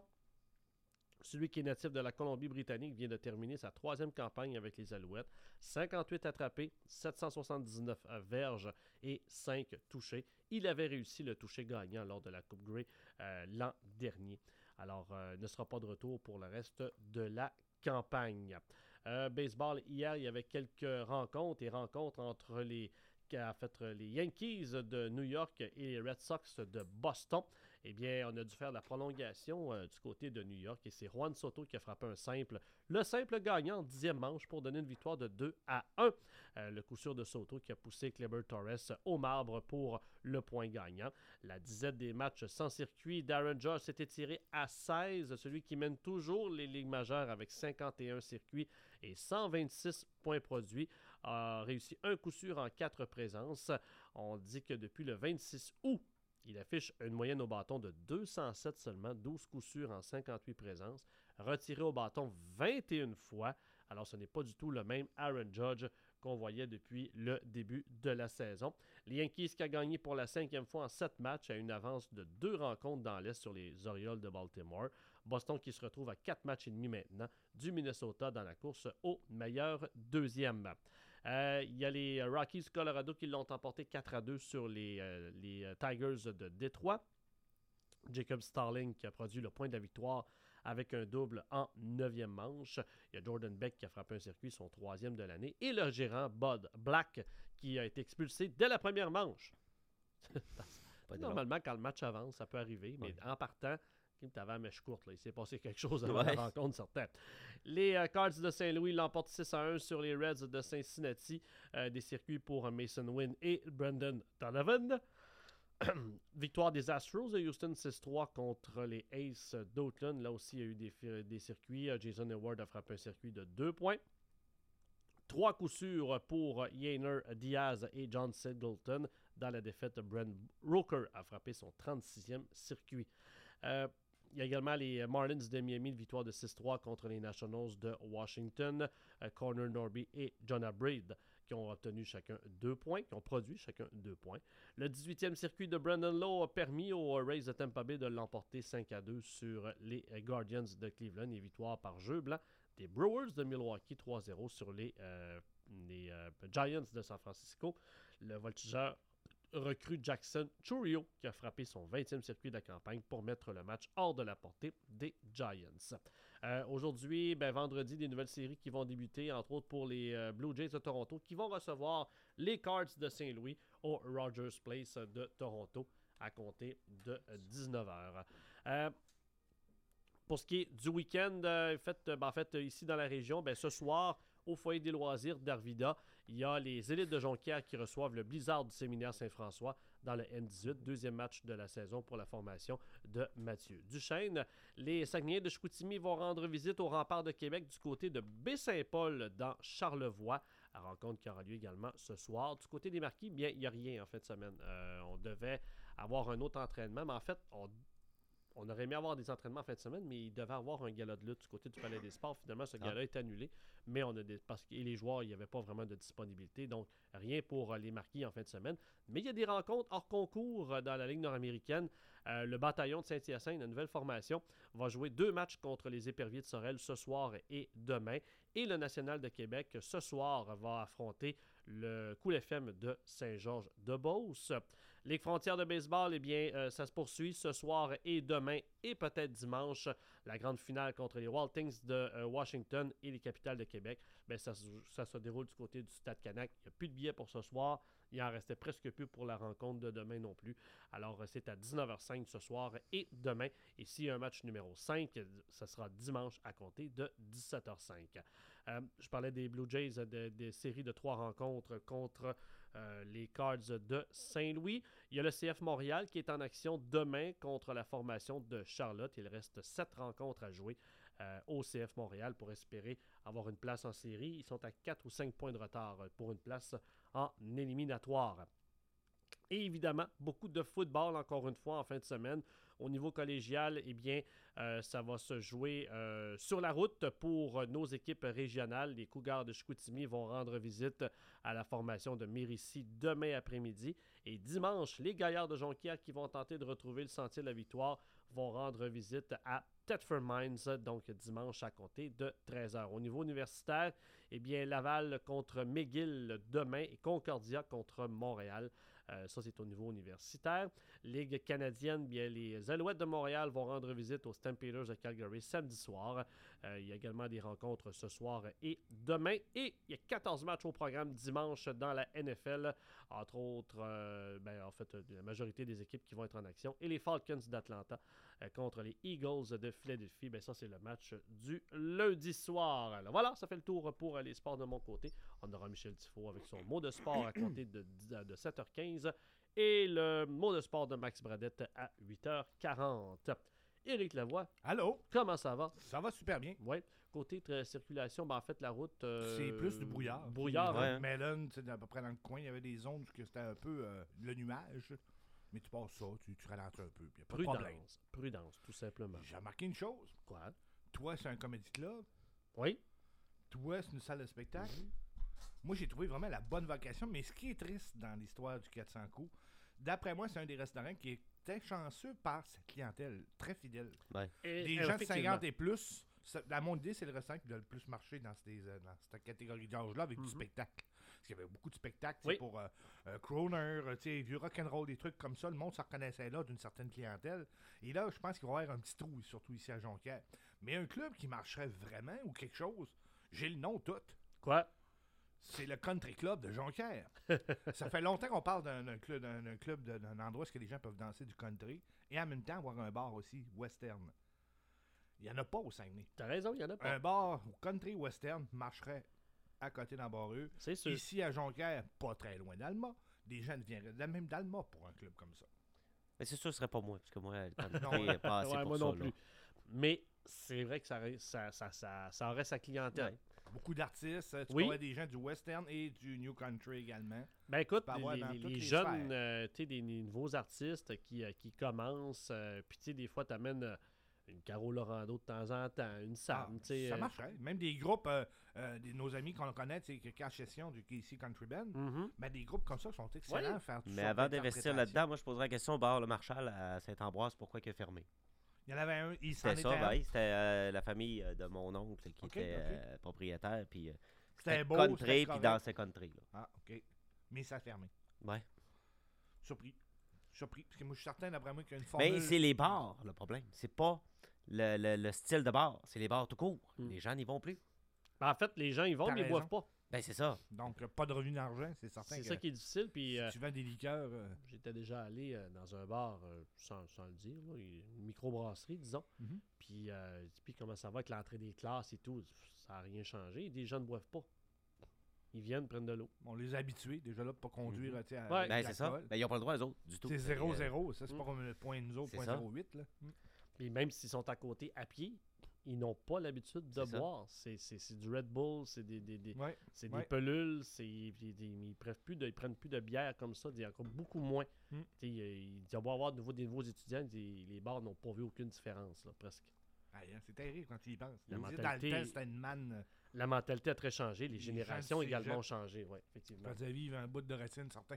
Speaker 4: Celui qui est natif de la Colombie-Britannique vient de terminer sa troisième campagne avec les Alouettes. cinquante-huit attrapés, sept cent soixante-dix-neuf verges et cinq touchés. Il avait réussi le toucher gagnant lors de la Coupe Grey euh, l'an dernier. Alors, euh, il ne sera pas de retour pour le reste de la campagne. Euh, baseball, hier, il y avait quelques rencontres et rencontres entre les qui a fait les Yankees de New York et les Red Sox de Boston. Eh bien, on a dû faire la prolongation euh, du côté de New York et c'est Juan Soto qui a frappé un simple. Le simple gagnant en dixième manche pour donner une victoire de deux à un. Euh, le coup sûr de Soto qui a poussé Kleber Torres au marbre pour le point gagnant. La dizaine des matchs sans circuit, Darren Judge s'est étiré à seize. Celui qui mène toujours les ligues majeures avec cinquante et un circuits et cent vingt-six points produits a réussi un coup sûr en quatre présences. On dit que depuis le vingt-six août, il affiche une moyenne au bâton de deux cent sept seulement, douze coups sûrs en cinquante-huit présences, retiré au bâton vingt et une fois. Alors, ce n'est pas du tout le même Aaron Judge qu'on voyait depuis le début de la saison. Les Yankees qui a gagné pour la cinquième fois en sept matchs à une avance de deux rencontres dans l'Est sur les Orioles de Baltimore. Boston qui se retrouve à quatre matchs et demi maintenant du Minnesota dans la course au meilleur deuxième. Euh, il y a les Rockies du Colorado qui l'ont emporté quatre à deux sur les, euh, les Tigers de Détroit. Jacob Starling qui a produit le point de la victoire avec un double en neuvième manche. Il y a Jordan Beck qui a frappé un circuit, son troisième de l'année. Et le gérant Bud Black qui a été expulsé dès la première manche. Normalement, quand le match avance, ça peut arriver, mais ouais. En partant, tu avais la mèche courte. Là. Il s'est passé quelque chose avant ouais. la rencontre, certain. Les euh, Cards de Saint-Louis l'emportent six à un sur les Reds de Cincinnati. Euh, des circuits pour Mason Wynn et Brendan Donovan. Victoire des Astros de Houston six trois contre les Aces d'Oakland. Là aussi, il y a eu des, des circuits. Jason Hayward a frappé un circuit de deux points. Trois coups sûrs pour Yainer Diaz et John Singleton. Dans la défaite, Brent Rooker a frappé son trente-sixième circuit. Euh, il y a également les Marlins de Miami, de victoire de six trois contre les Nationals de Washington. Euh, Connor Norby et Jonah Breed qui ont obtenu chacun deux points, qui ont produit chacun deux points. Le dix-huitième circuit de Brandon Lowe a permis aux Rays de Tampa Bay de l'emporter cinq à deux sur les Guardians de Cleveland et victoire par jeu blanc des Brewers de Milwaukee trois zéro sur les, euh, les euh, Giants de San Francisco. Le voltigeur recrue Jackson Chourio qui a frappé son vingtième circuit de la campagne pour mettre le match hors de la portée des Giants. Euh, aujourd'hui, ben, vendredi, des nouvelles séries qui vont débuter, entre autres pour les euh, Blue Jays de Toronto qui vont recevoir les Cards de Saint-Louis au Rogers Place de Toronto à compter de dix-neuf heures. Euh, pour ce qui est du week-end, euh, fait, ben, en fait, ici dans la région, ben, ce soir, au foyer des loisirs d'Arvida, il y a les élites de Jonquière qui reçoivent le Blizzard du séminaire Saint-François dans le N dix-huit, deuxième match de la saison pour la formation de Mathieu Duchesne. Les Saguenayens de Chicoutimi vont rendre visite au rempart de Québec du côté de Baie-Saint-Paul dans Charlevoix. La rencontre qui aura lieu également ce soir. Du côté des Marquis, bien, il n'y a rien en fin de semaine. Euh, on devait avoir un autre entraînement, mais en fait, on On aurait aimé avoir des entraînements en fin de semaine, mais il devait avoir un gala de lutte du côté du Palais des Sports. Finalement, ce gala ah. est annulé, mais on a des, parce que et les joueurs, il n'y avait pas vraiment de disponibilité, donc rien pour les Marquis en fin de semaine. Mais il y a des rencontres hors concours dans la Ligue nord-américaine. Euh, le bataillon de Saint-Hyacinthe, la nouvelle formation, va jouer deux matchs contre les Éperviers de Sorel ce soir et demain. Et le National de Québec, ce soir, va affronter le Cool F M de Saint-Georges-de-Beauce. Ligue frontière de baseball, eh bien, euh, ça se poursuit ce soir et demain et peut-être dimanche. La grande finale contre les Wild Things de euh, Washington et les Capitales de Québec. Bien, ça, ça se déroule du côté du Stade Canac. Il n'y a plus de billets pour ce soir. Il en restait presque plus pour la rencontre de demain non plus. Alors, c'est à dix-neuf heures cinq ce soir et demain. Et s'il y a un match numéro cinq, ça sera dimanche à compter de dix-sept heures cinq. Euh, je parlais des Blue Jays, de, des séries de trois rencontres contre euh, les Cards de Saint-Louis. Il y a le C F Montréal qui est en action demain contre la formation de Charlotte. Il reste sept rencontres à jouer euh, au C F Montréal pour espérer avoir une place en série. Ils sont à quatre ou cinq points de retard pour une place en éliminatoire. Et évidemment, beaucoup de football, encore une fois, en fin de semaine. Au niveau collégial, eh bien, euh, ça va se jouer euh, sur la route pour nos équipes régionales. Les Cougars de Chicoutimi vont rendre visite à la formation de Mérici demain après-midi. Et dimanche, les Gaillards de Jonquière qui vont tenter de retrouver le sentier de la victoire vont rendre visite à Thetford Mines, donc dimanche à compter de treize heures. Au niveau universitaire, eh bien, Laval contre McGill demain et Concordia contre Montréal. Euh, ça, c'est au niveau universitaire. Ligue canadienne, bien, les Alouettes de Montréal vont rendre visite aux Stampeders de Calgary samedi soir. Euh, il y a également des rencontres ce soir et demain. Et il y a quatorze matchs au programme dimanche dans la N F L. Entre autres, euh, ben, en fait, la majorité des équipes qui vont être en action. Et les Falcons d'Atlanta euh, contre les Eagles de Philadelphie. Ben, ça, c'est le match du lundi soir. Alors, voilà, ça fait le tour pour les sports de mon côté. On aura Michel Tifo avec son mot de sport à compter de, de sept heures quinze. Et le mot de sport de Max Bradette à huit heures quarante. Éric Lavoie.
Speaker 6: Allô?
Speaker 4: Comment ça va?
Speaker 6: Ça va super bien.
Speaker 4: Oui. Côté très circulation, ben en fait, la route... Euh,
Speaker 6: c'est plus du brouillard.
Speaker 4: Brouillard,
Speaker 6: ouais.
Speaker 4: hein?
Speaker 6: Mais là, à peu près dans le coin, il y avait des zones où c'était un peu euh, le nuage. Mais tu passes ça, tu, tu ralentis un peu. Puis y a pas
Speaker 4: prudence,
Speaker 6: de problème.
Speaker 4: Prudence, tout simplement.
Speaker 6: J'ai remarqué une chose.
Speaker 4: Quoi?
Speaker 6: Toi, c'est un comedy club.
Speaker 4: Oui.
Speaker 6: Toi, c'est une salle de spectacle. Mm-hmm. Moi, j'ai trouvé vraiment la bonne vocation. Mais ce qui est triste dans l'histoire du quatre cents coups, d'après moi, c'est un des restaurants qui était chanceux par sa clientèle très fidèle.
Speaker 5: Ouais.
Speaker 4: Et,
Speaker 6: des
Speaker 4: et
Speaker 6: gens de cinquante et plus. Ça, à mon idée, c'est le restaurant qui doit le plus marcher dans, ces, dans cette catégorie d'âge-là avec mm-hmm. du spectacle. Parce qu'il y avait beaucoup de spectacles oui. pour euh, euh, Croner, vieux rock'n'roll, des trucs comme ça. Le monde se reconnaissait là d'une certaine clientèle. Et là, je pense qu'il va y avoir un petit trou, surtout ici à Jonquière. Mais un club qui marcherait vraiment ou quelque chose, j'ai le nom tout.
Speaker 4: Quoi?
Speaker 6: C'est le Country Club de Jonquière. Ça fait longtemps qu'on parle d'un, d'un club, d'un, d'un club de, d'un endroit où les gens peuvent danser du country et en même temps avoir un bar aussi western. Il n'y en a pas au Saguenay.
Speaker 4: T'as raison, il n'y en a pas.
Speaker 6: Un bar country western marcherait à côté d'Embarreux.
Speaker 4: C'est sûr.
Speaker 6: Ici à Jonquière, pas très loin d'Alma. Des gens viendraient même d'Alma pour un club comme ça.
Speaker 5: Mais c'est sûr que ce serait pas moi, parce que moi, le country n'est pas assez
Speaker 4: ouais,
Speaker 5: pour
Speaker 4: moi
Speaker 5: ça.
Speaker 4: non
Speaker 5: là.
Speaker 4: plus. Mais c'est vrai que ça, ça, ça, ça, ça aurait sa clientèle.
Speaker 5: Ouais.
Speaker 6: Beaucoup d'artistes. Tu
Speaker 4: oui.
Speaker 6: peux avoir des gens du western et du new country également.
Speaker 4: Ben écoute, les,
Speaker 6: les,
Speaker 4: les, les
Speaker 6: les
Speaker 4: jeunes, euh, tu sais, des, des nouveaux artistes qui, euh, qui commencent, euh, puis tu sais, des fois, tu amènes euh, une Caro Laurando de temps en temps, une Sam,
Speaker 6: ah,
Speaker 4: tu sais.
Speaker 6: Ça
Speaker 4: euh,
Speaker 6: marcherait. Même des groupes, euh, euh, des, nos amis qu'on connaît, tu sais, Cash Session du K C Country Band,
Speaker 4: mm-hmm.
Speaker 6: ben, des groupes comme ça sont excellents
Speaker 4: oui.
Speaker 6: à faire tout
Speaker 5: Mais
Speaker 6: ça.
Speaker 5: avant d'investir là-dedans, moi, je poserais la question au bar Le Marchal à Saint-Ambroise, pourquoi il a fermé?
Speaker 6: Il y en avait un, il s'en
Speaker 5: C'était
Speaker 6: était
Speaker 5: ça,
Speaker 6: un.
Speaker 5: ben, c'était euh, la famille de mon oncle qui
Speaker 6: okay,
Speaker 5: était
Speaker 6: okay.
Speaker 5: Euh, propriétaire, puis euh,
Speaker 6: c'était,
Speaker 5: c'était
Speaker 6: beau,
Speaker 5: country,
Speaker 6: c'était
Speaker 5: puis dansait country. Là.
Speaker 6: Ah, OK. Mais ça a fermé.
Speaker 5: Ouais.
Speaker 6: Surpris. Surpris. Parce que moi, je suis certain, d'après moi, qu'il y a une formule...
Speaker 5: Mais c'est les bars, le problème. C'est pas le, le, le style de bar, c'est les bars tout court. Mm. Les gens n'y vont plus.
Speaker 4: Ben, en fait, les gens, ils vont,
Speaker 6: T'as
Speaker 4: mais ils
Speaker 6: raison.
Speaker 4: boivent pas.
Speaker 5: Ben, c'est ça.
Speaker 6: Donc, pas de revenu d'argent, c'est certain.
Speaker 4: C'est
Speaker 6: que
Speaker 4: ça qui est difficile. Puis,
Speaker 6: si
Speaker 4: euh,
Speaker 6: tu vends des liqueurs... Euh...
Speaker 4: J'étais déjà allé euh, dans un bar, euh, sans, sans le dire, là, une microbrasserie, disons.
Speaker 6: Mm-hmm.
Speaker 4: Puis, euh, puis, comment ça va avec l'entrée des classes et tout? Ça n'a rien changé. Les gens ne boivent pas. Ils viennent prendre de l'eau.
Speaker 6: On les a habitués, déjà là, pour pas conduire
Speaker 4: mm-hmm.
Speaker 6: à,
Speaker 4: ouais.
Speaker 5: Ben, c'est ça. Ben, ils n'ont pas le droit, eux autres, du tout.
Speaker 6: C'est zéro zéro.
Speaker 5: Euh...
Speaker 6: Ça, c'est
Speaker 4: mm.
Speaker 6: pas comme le point nous autres, point zéro huit. Là. Mm.
Speaker 4: Et même s'ils sont à côté à pied, ils n'ont pas l'habitude de c'est boire. C'est, c'est, c'est du Red Bull, c'est des, des, des,
Speaker 6: ouais.
Speaker 4: c'est
Speaker 6: ouais.
Speaker 4: des pelules, c'est, des, des, ils, prennent plus de, ils prennent plus de bière comme ça, il y a encore beaucoup moins. Mm. Il, il doit y avoir de nouveau, des nouveaux étudiants, des, les bars n'ont pas vu aucune différence, là, presque.
Speaker 6: Ah, c'est terrible quand tu y penses.
Speaker 4: La mentalité,
Speaker 6: dans le temps, c'était une manne.
Speaker 4: La mentalité a très changé, les, les générations également ont
Speaker 6: cégep.
Speaker 4: changé, oui, effectivement.
Speaker 6: Quand vivre un bout de racine, certain.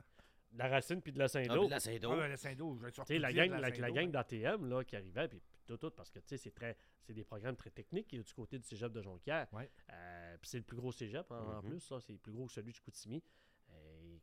Speaker 4: De la racine puis de la Saint-Do.
Speaker 5: Ah, de la Saint-Do.
Speaker 6: Ah, la Saint-Do, je vais
Speaker 4: surtout la gang, la, la, la gang d'A T M là, qui arrivait, puis tout, tout, parce que tu sais, c'est très, c'est des programmes très techniques qui est du côté du cégep de Jonquière.
Speaker 6: Ouais.
Speaker 4: Euh, puis c'est le plus gros cégep en, mm-hmm. en plus, là, c'est le plus gros que celui de Chicoutimi. Et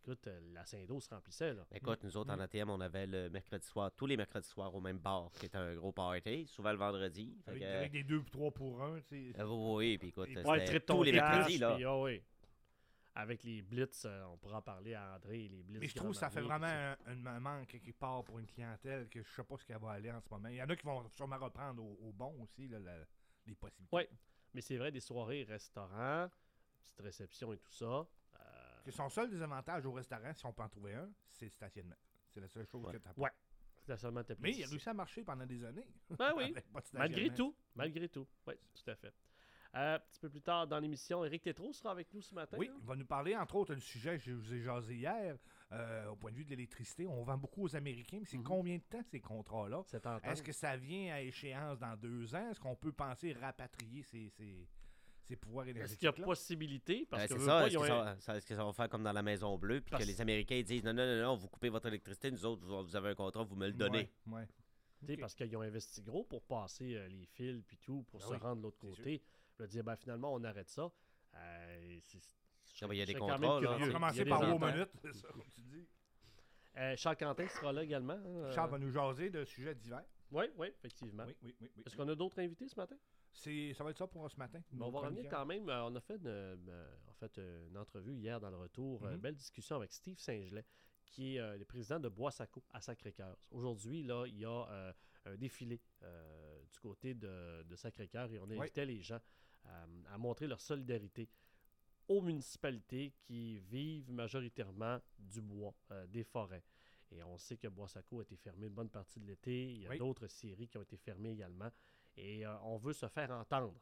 Speaker 4: écoute, la Saint-Do se remplissait. Là.
Speaker 7: Écoute, nous autres, en A T M, on avait le mercredi soir, tous les mercredis soirs au même bar, qui était un gros party, souvent le vendredi.
Speaker 6: Avec,
Speaker 7: que,
Speaker 6: avec des deux trois pour un, tu sais.
Speaker 7: Euh, oui, puis écoute,
Speaker 6: Ouais,
Speaker 7: c'était
Speaker 4: Ouais,
Speaker 7: tous les mercredis, là.
Speaker 4: Puis, oh, oui. Avec les blitz, euh, on pourra en parler à André, les blitz.
Speaker 6: Mais je trouve que ça fait
Speaker 4: Grand
Speaker 6: vraiment
Speaker 4: Marnier,
Speaker 6: un, un manque quelque part pour une clientèle que je sais pas ce qu'elle va aller en ce moment. Il y en a qui vont sûrement reprendre au, au bon aussi, là, la, les possibilités.
Speaker 4: Oui, mais c'est vrai, des soirées, restaurants, petite réception et tout ça. Euh...
Speaker 6: Que son seul désavantage au restaurant, si on peut en trouver un, c'est le stationnement. C'est la seule chose
Speaker 7: Ouais.
Speaker 6: que tu as pas.
Speaker 4: Ouais. C'est seulement tes
Speaker 6: Mais il a réussi à marcher pendant des années.
Speaker 4: Ben oui,
Speaker 6: Avec pas de
Speaker 4: malgré
Speaker 6: stationnement.
Speaker 4: tout. Malgré tout. Oui, tout à fait. Euh, un petit peu plus tard dans l'émission, Éric Tétrault sera avec nous ce matin.
Speaker 6: Oui,
Speaker 4: là.
Speaker 6: il va nous parler, entre autres, du sujet que je vous ai jasé hier, euh, au point de vue de l'électricité. On vend beaucoup aux Américains, mais c'est
Speaker 4: Mhm.
Speaker 6: combien de temps ces contrats-là?
Speaker 4: Cette entente.
Speaker 6: Est-ce que ça vient à échéance dans deux ans? Est-ce qu'on peut penser rapatrier ces, ces, ces pouvoirs
Speaker 4: Est-ce qu'il y a
Speaker 6: énergétiques-là?
Speaker 4: possibilité? Parce
Speaker 7: Euh,
Speaker 4: que
Speaker 7: c'est
Speaker 4: veut
Speaker 7: ça,
Speaker 4: pas,
Speaker 7: est-ce
Speaker 4: ils ont
Speaker 7: que
Speaker 4: un-
Speaker 7: ça, ça- est-ce que ça va faire comme dans la Maison Bleue, puis
Speaker 4: Parce-
Speaker 7: que les Américains ils disent non, non, non, non, vous coupez votre électricité, nous autres, vous, vous avez un contrat, vous me le donnez.
Speaker 6: Ouais, ouais.
Speaker 4: Tu sais,
Speaker 6: Ok.
Speaker 4: parce qu'ils ont investi gros pour passer euh, les fils puis tout, pour
Speaker 6: Ben
Speaker 4: se
Speaker 6: oui,
Speaker 4: rendre de l'autre
Speaker 6: c'est
Speaker 4: côté. Puis là, dire, ben, finalement, on arrête ça. Euh, c'est- je
Speaker 7: Ah, ben, il y a
Speaker 4: je
Speaker 7: des
Speaker 4: serais quand
Speaker 7: contrats,
Speaker 4: même
Speaker 7: là.
Speaker 6: On
Speaker 4: curieux.
Speaker 6: va
Speaker 4: Il y a
Speaker 6: commencer
Speaker 4: des
Speaker 6: par vos
Speaker 4: ententes.
Speaker 6: minutes, c'est ça, comme tu dis.
Speaker 4: Euh, Charles Quentin sera là également. hein,
Speaker 6: Charles
Speaker 4: euh,
Speaker 6: va nous jaser de sujets divers.
Speaker 4: Oui, oui, effectivement.
Speaker 6: Oui, oui, oui. oui.
Speaker 4: Est-ce qu'on a d'autres invités ce matin?
Speaker 6: C'est, ça va être ça pour ce matin.
Speaker 4: Mais on va revenir quand même. euh, on a fait une, euh, en fait, euh, une entrevue hier dans le retour. euh,
Speaker 6: Mhm.
Speaker 4: belle discussion avec Steve Saint-Gelais, qui est euh, le président de Bois-Saco à Sacré-Cœur. Aujourd'hui, là, il y a euh, un défilé euh, du côté de, de Sacré-Cœur et on
Speaker 6: Oui.
Speaker 4: invitait les gens euh, à montrer leur solidarité aux municipalités qui vivent majoritairement du bois, euh, des forêts. Et on sait que Bois-Saco a été fermé une bonne partie de l'été. Il y a
Speaker 6: Oui.
Speaker 4: d'autres scieries qui ont été fermées également. Et euh, on veut se faire entendre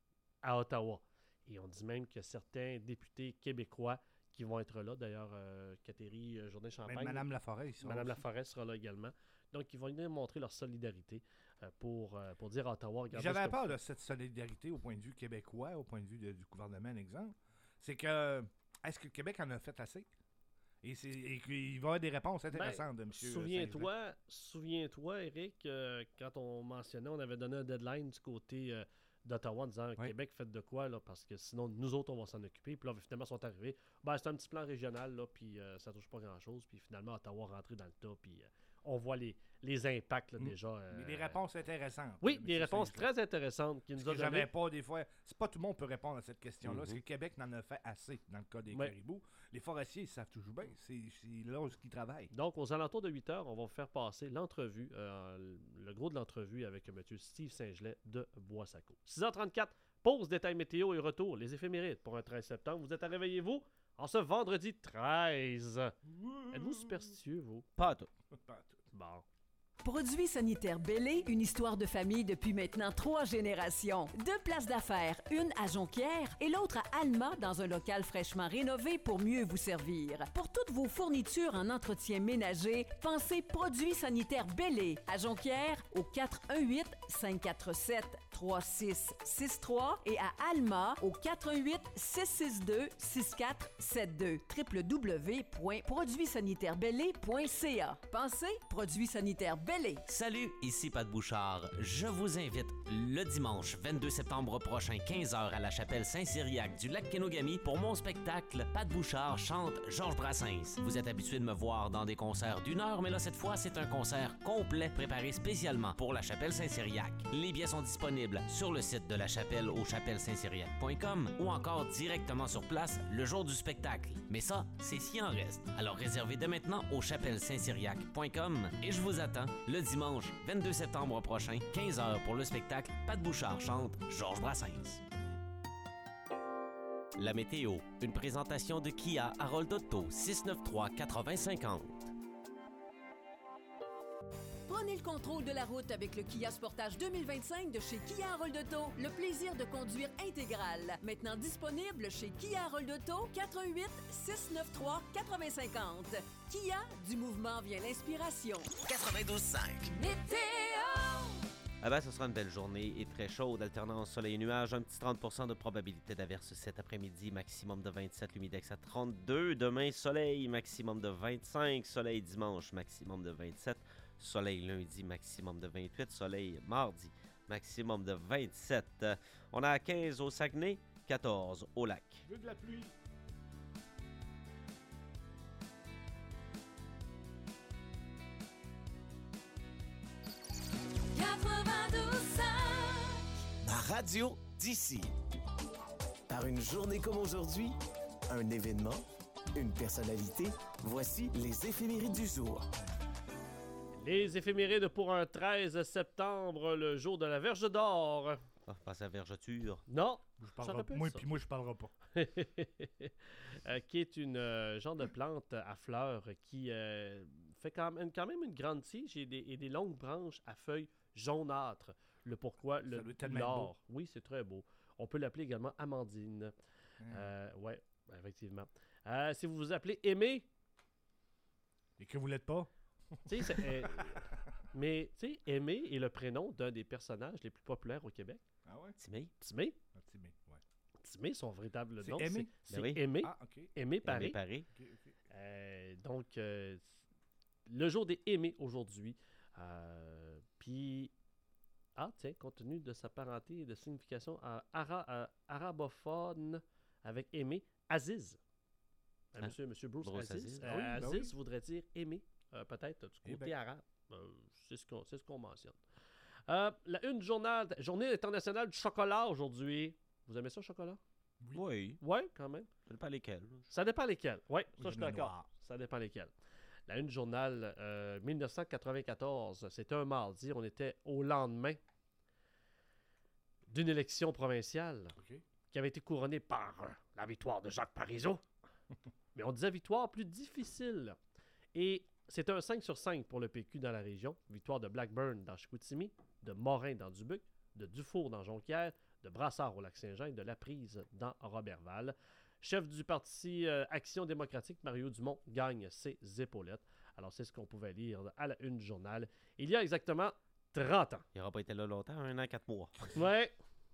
Speaker 4: à Ottawa. Et on dit même qu'il y a certains députés québécois qui vont être là. D'ailleurs, euh, Catherine euh, Jourdain-Champagne,
Speaker 6: Même Madame Laforêt, ils sont
Speaker 4: Madame
Speaker 6: aussi.
Speaker 4: Laforêt sera là également. Donc, ils vont venir montrer leur solidarité euh, pour, euh, pour dire à Ottawa, regardez ce
Speaker 6: J'avais
Speaker 4: que
Speaker 6: peur
Speaker 4: vous
Speaker 6: de cette solidarité au point de vue québécois, au point de vue de- du gouvernement, un exemple. C'est que, est-ce que le Québec en a fait assez? Et, c'est, et qu'il va y avoir des réponses intéressantes de M.
Speaker 4: Souviens-toi, souviens-toi, Eric, euh, quand on mentionnait, on avait donné un deadline du côté euh, d'Ottawa en disant
Speaker 6: Oui.
Speaker 4: Québec, faites de quoi, là, parce que sinon, nous autres, on va s'en occuper. Puis là, finalement, ils sont arrivés. Ben, c'est un petit plan régional, là, puis euh, ça touche pas grand-chose. Puis finalement, Ottawa rentré dans le tas, puis euh, on voit les, les impacts, là,
Speaker 6: Mm.
Speaker 4: déjà. euh,
Speaker 6: Mais des réponses intéressantes.
Speaker 4: Oui,
Speaker 6: de
Speaker 4: des
Speaker 6: M.
Speaker 4: réponses
Speaker 6: Saint-Jean.
Speaker 4: très intéressantes qui
Speaker 6: Parce
Speaker 4: nous ont
Speaker 6: que j'avais
Speaker 4: donné.
Speaker 6: pas des fois. C'est pas tout le monde peut répondre à cette question-là.
Speaker 7: Mhm.
Speaker 6: C'est que le Québec n'en a fait assez dans le cas des
Speaker 4: Ouais.
Speaker 6: caribous. Les forestiers, ils savent toujours bien. C'est, c'est là où ils travaillent.
Speaker 4: Donc, aux alentours de huit heures, on va vous faire passer l'entrevue, euh, le gros de l'entrevue avec M. Steve Saint-Gelais de Bois-Saco. six heures trente-quatre, pause, détail météo et retour, les éphémérides pour un treize septembre. Vous êtes à Réveillez-vous en ce vendredi treize. Êtes-vous superstitieux, vous?
Speaker 7: Pas à tout.
Speaker 6: Pas tout.
Speaker 4: Bon.
Speaker 1: Produits sanitaires Bellé, une histoire de famille depuis maintenant trois générations. Deux places d'affaires, une à Jonquière et l'autre à Alma, dans un local fraîchement rénové pour mieux vous servir. Pour toutes vos fournitures en entretien ménager, pensez Produits sanitaires Bellé à Jonquière au quatre un huit, cinq quatre sept, trois six six trois et à Alma au quatre un huit, six six deux, six quatre sept deux. w w w point produits sanitaires bellé point c a. Pensez Produits sanitaires Bellé.
Speaker 5: Salut, ici Pat Bouchard. Je vous invite le dimanche vingt-deux septembre prochain, quinze heures, à la chapelle Saint-Cyriaque du lac Kenogami pour mon spectacle Pat Bouchard chante Georges Brassens. Vous êtes habitué de me voir dans des concerts d'une heure, mais là, cette fois, c'est un concert complet préparé spécialement pour la chapelle Saint-Cyriaque. Les billets sont disponibles sur le site de la chapelle au chapelle saint cyriaque point com ou encore directement sur place le jour du spectacle. Mais ça, c'est s'il en reste. Alors réservez dès maintenant au chapelle saint cyriaque point com et je vous attends le dimanche vingt-deux septembre prochain, quinze heures pour le spectacle Pat Bouchard chante Georges Brassens. La météo, une présentation de Kia Harold Auto, six neuf trois quatre-vingts cinquante.
Speaker 1: Prenez le contrôle de la route avec le Kia Sportage deux mille vingt-cinq de chez Kia Harold Auto. Le plaisir de conduire intégral. Maintenant disponible chez Kia Harold Auto, quatre un huit, six neuf trois, quatre-vingts cinquante. Kia, du mouvement vient l'inspiration.
Speaker 2: quatre-vingt-douze cinq.
Speaker 1: Météo!
Speaker 7: Ah ben, ce sera une belle journée et très chaude, alternance soleil et nuages, un petit trente pour cent de probabilité d'averse cet après-midi, maximum de vingt-sept, l'humidex à trente-deux. Demain, soleil, maximum de vingt-cinq, soleil dimanche, maximum de vingt-sept, soleil lundi, maximum de vingt-huit, soleil mardi, maximum de vingt-sept. On a quinze au Saguenay, quatorze au lac.
Speaker 6: Je veux de la pluie.
Speaker 2: radio d'ici. Par une journée comme aujourd'hui, un événement, une personnalité, voici les éphémérides du jour.
Speaker 4: Les éphémérides pour un treize septembre, le jour de la Verge d'Or.
Speaker 7: Ah, passe à vergeture.
Speaker 4: Non,
Speaker 6: Je
Speaker 4: ça
Speaker 6: parlerai
Speaker 4: répète
Speaker 6: moi,
Speaker 4: ça.
Speaker 6: puis moi, je parlerai pas.
Speaker 4: Euh, qui est une euh, genre de plante à fleurs qui euh, fait quand même, quand même une grande tige et des, et des longues branches à feuilles jaunâtres. Le pourquoi,
Speaker 6: Ça
Speaker 4: le
Speaker 6: doit être tellement beau.
Speaker 4: l'or. Oui, c'est très beau. On peut l'appeler également amandine.
Speaker 6: Hum.
Speaker 4: Euh, ouais, effectivement. Euh, si vous vous appelez Aimé,
Speaker 6: Et que vous l'êtes pas?
Speaker 4: tu sais, c'est, euh, mais tu sais, Aimé est le prénom d'un des personnages les plus populaires au Québec.
Speaker 6: Ah ouais?
Speaker 7: Timé.
Speaker 4: Timé.
Speaker 6: Ah, Timé, ouais.
Speaker 4: Timé, son véritable
Speaker 6: C'est
Speaker 4: nom,
Speaker 6: Aimé?
Speaker 4: c'est,
Speaker 7: Ben
Speaker 4: c'est
Speaker 7: oui.
Speaker 4: Aimé.
Speaker 6: Ah, OK.
Speaker 4: Aimé Paré.
Speaker 7: Paré.
Speaker 6: OK, OK.
Speaker 4: Euh, donc, euh, le jour des aimés aujourd'hui. Euh, Puis, ah, tiens, compte tenu de sa parenté et de signification euh, ara- euh, arabophone avec aimé, Aziz. Euh,
Speaker 7: Hein?
Speaker 4: monsieur, monsieur Bruce,
Speaker 7: Bruce
Speaker 4: Aziz.
Speaker 7: Aziz.
Speaker 4: Euh,
Speaker 6: Ah oui, ben
Speaker 4: Aziz
Speaker 6: oui.
Speaker 4: voudrait dire aimé, euh, peut-être du
Speaker 6: Eh
Speaker 4: côté
Speaker 6: ben.
Speaker 4: arabe. Euh, c'est ce qu'on c'est ce qu'on mentionne. Euh, la une journal, journée internationale du chocolat aujourd'hui. Vous aimez ça, le chocolat?
Speaker 7: Oui.
Speaker 4: Oui, quand même.
Speaker 7: Je ne sais pas lesquels.
Speaker 4: Ça dépend lesquels. Oui, ça,
Speaker 6: Moi,
Speaker 4: je suis
Speaker 6: j'aime le
Speaker 4: d'accord.
Speaker 6: noir.
Speaker 4: Ça dépend lesquels. La une journal, euh, dix-neuf cent quatre-vingt-quatorze, c'était un mardi. On était au lendemain d'une élection provinciale
Speaker 6: OK.
Speaker 4: qui avait été couronnée par euh, la victoire de Jacques Parizeau. Mais on disait victoire plus difficile. Et c'était un cinq sur cinq pour le P Q dans la région. Victoire de Blackburn dans Chicoutimi, de Morin dans Dubuc, de Dufour dans Jonquière, de Brassard au Lac-Saint-Jean et de Laprise dans Roberval. Chef du parti euh, Action démocratique, Mario Dumont, gagne ses épaulettes. Alors, c'est ce qu'on pouvait lire à la une du journal il y a exactement trente ans.
Speaker 7: Il n'aura pas été là longtemps, un an, quatre mois.
Speaker 4: Ouais.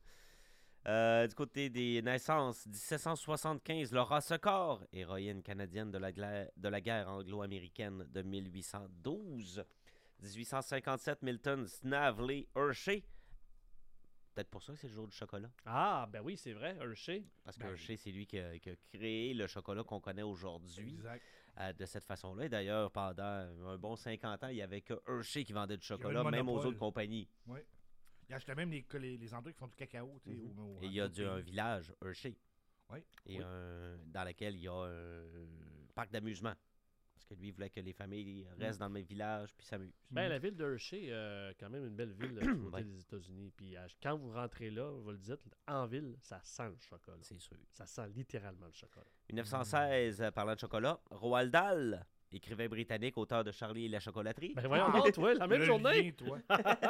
Speaker 7: Euh, du côté des naissances, dix-sept cent soixante-quinze, Laura Secor, héroïne canadienne de la, gla- de la guerre anglo-américaine de mille huit cent douze. dix-huit cent cinquante-sept, Milton Snavely Hershey. Peut-être pour ça que c'est le jour du chocolat.
Speaker 4: Ah, ben oui, c'est vrai, Hershey.
Speaker 7: Parce que
Speaker 6: Ben,
Speaker 7: Hershey, c'est lui qui a, qui a créé le chocolat qu'on connaît aujourd'hui
Speaker 6: Exact.
Speaker 7: euh, de cette façon-là. Et d'ailleurs, pendant un bon cinquante ans, il n'y avait que Hershey qui vendait du
Speaker 6: avait
Speaker 7: chocolat,
Speaker 6: le
Speaker 7: même aux
Speaker 6: monopole.
Speaker 7: autres compagnies.
Speaker 6: Oui. Il achetait même les, que les, les endroits qui font du cacao. Tu sais,
Speaker 7: Mhm.
Speaker 6: au- au-
Speaker 7: Et il y a
Speaker 6: au
Speaker 7: du,
Speaker 6: pays.
Speaker 7: un village, Hershey.
Speaker 6: Oui.
Speaker 7: Et
Speaker 6: Oui.
Speaker 7: un- dans lequel il y a un parc d'amusement. Parce que lui, il voulait que les familles restent dans le même village puis s'amusent.
Speaker 4: Ben, la ville de Hershey, euh, quand même une belle ville euh, du côté
Speaker 7: Ouais.
Speaker 4: des États-Unis. Puis euh, quand vous rentrez là, vous le dites, en ville, ça sent le chocolat.
Speaker 7: C'est sûr.
Speaker 4: Ça sent littéralement le chocolat.
Speaker 7: dix-neuf cent seize, euh, parlant de chocolat, Roald Dahl, écrivain britannique, auteur de Charlie et la chocolaterie.
Speaker 4: Ben voyons donc, toi, la même
Speaker 6: Le
Speaker 4: journée.
Speaker 6: lien, toi.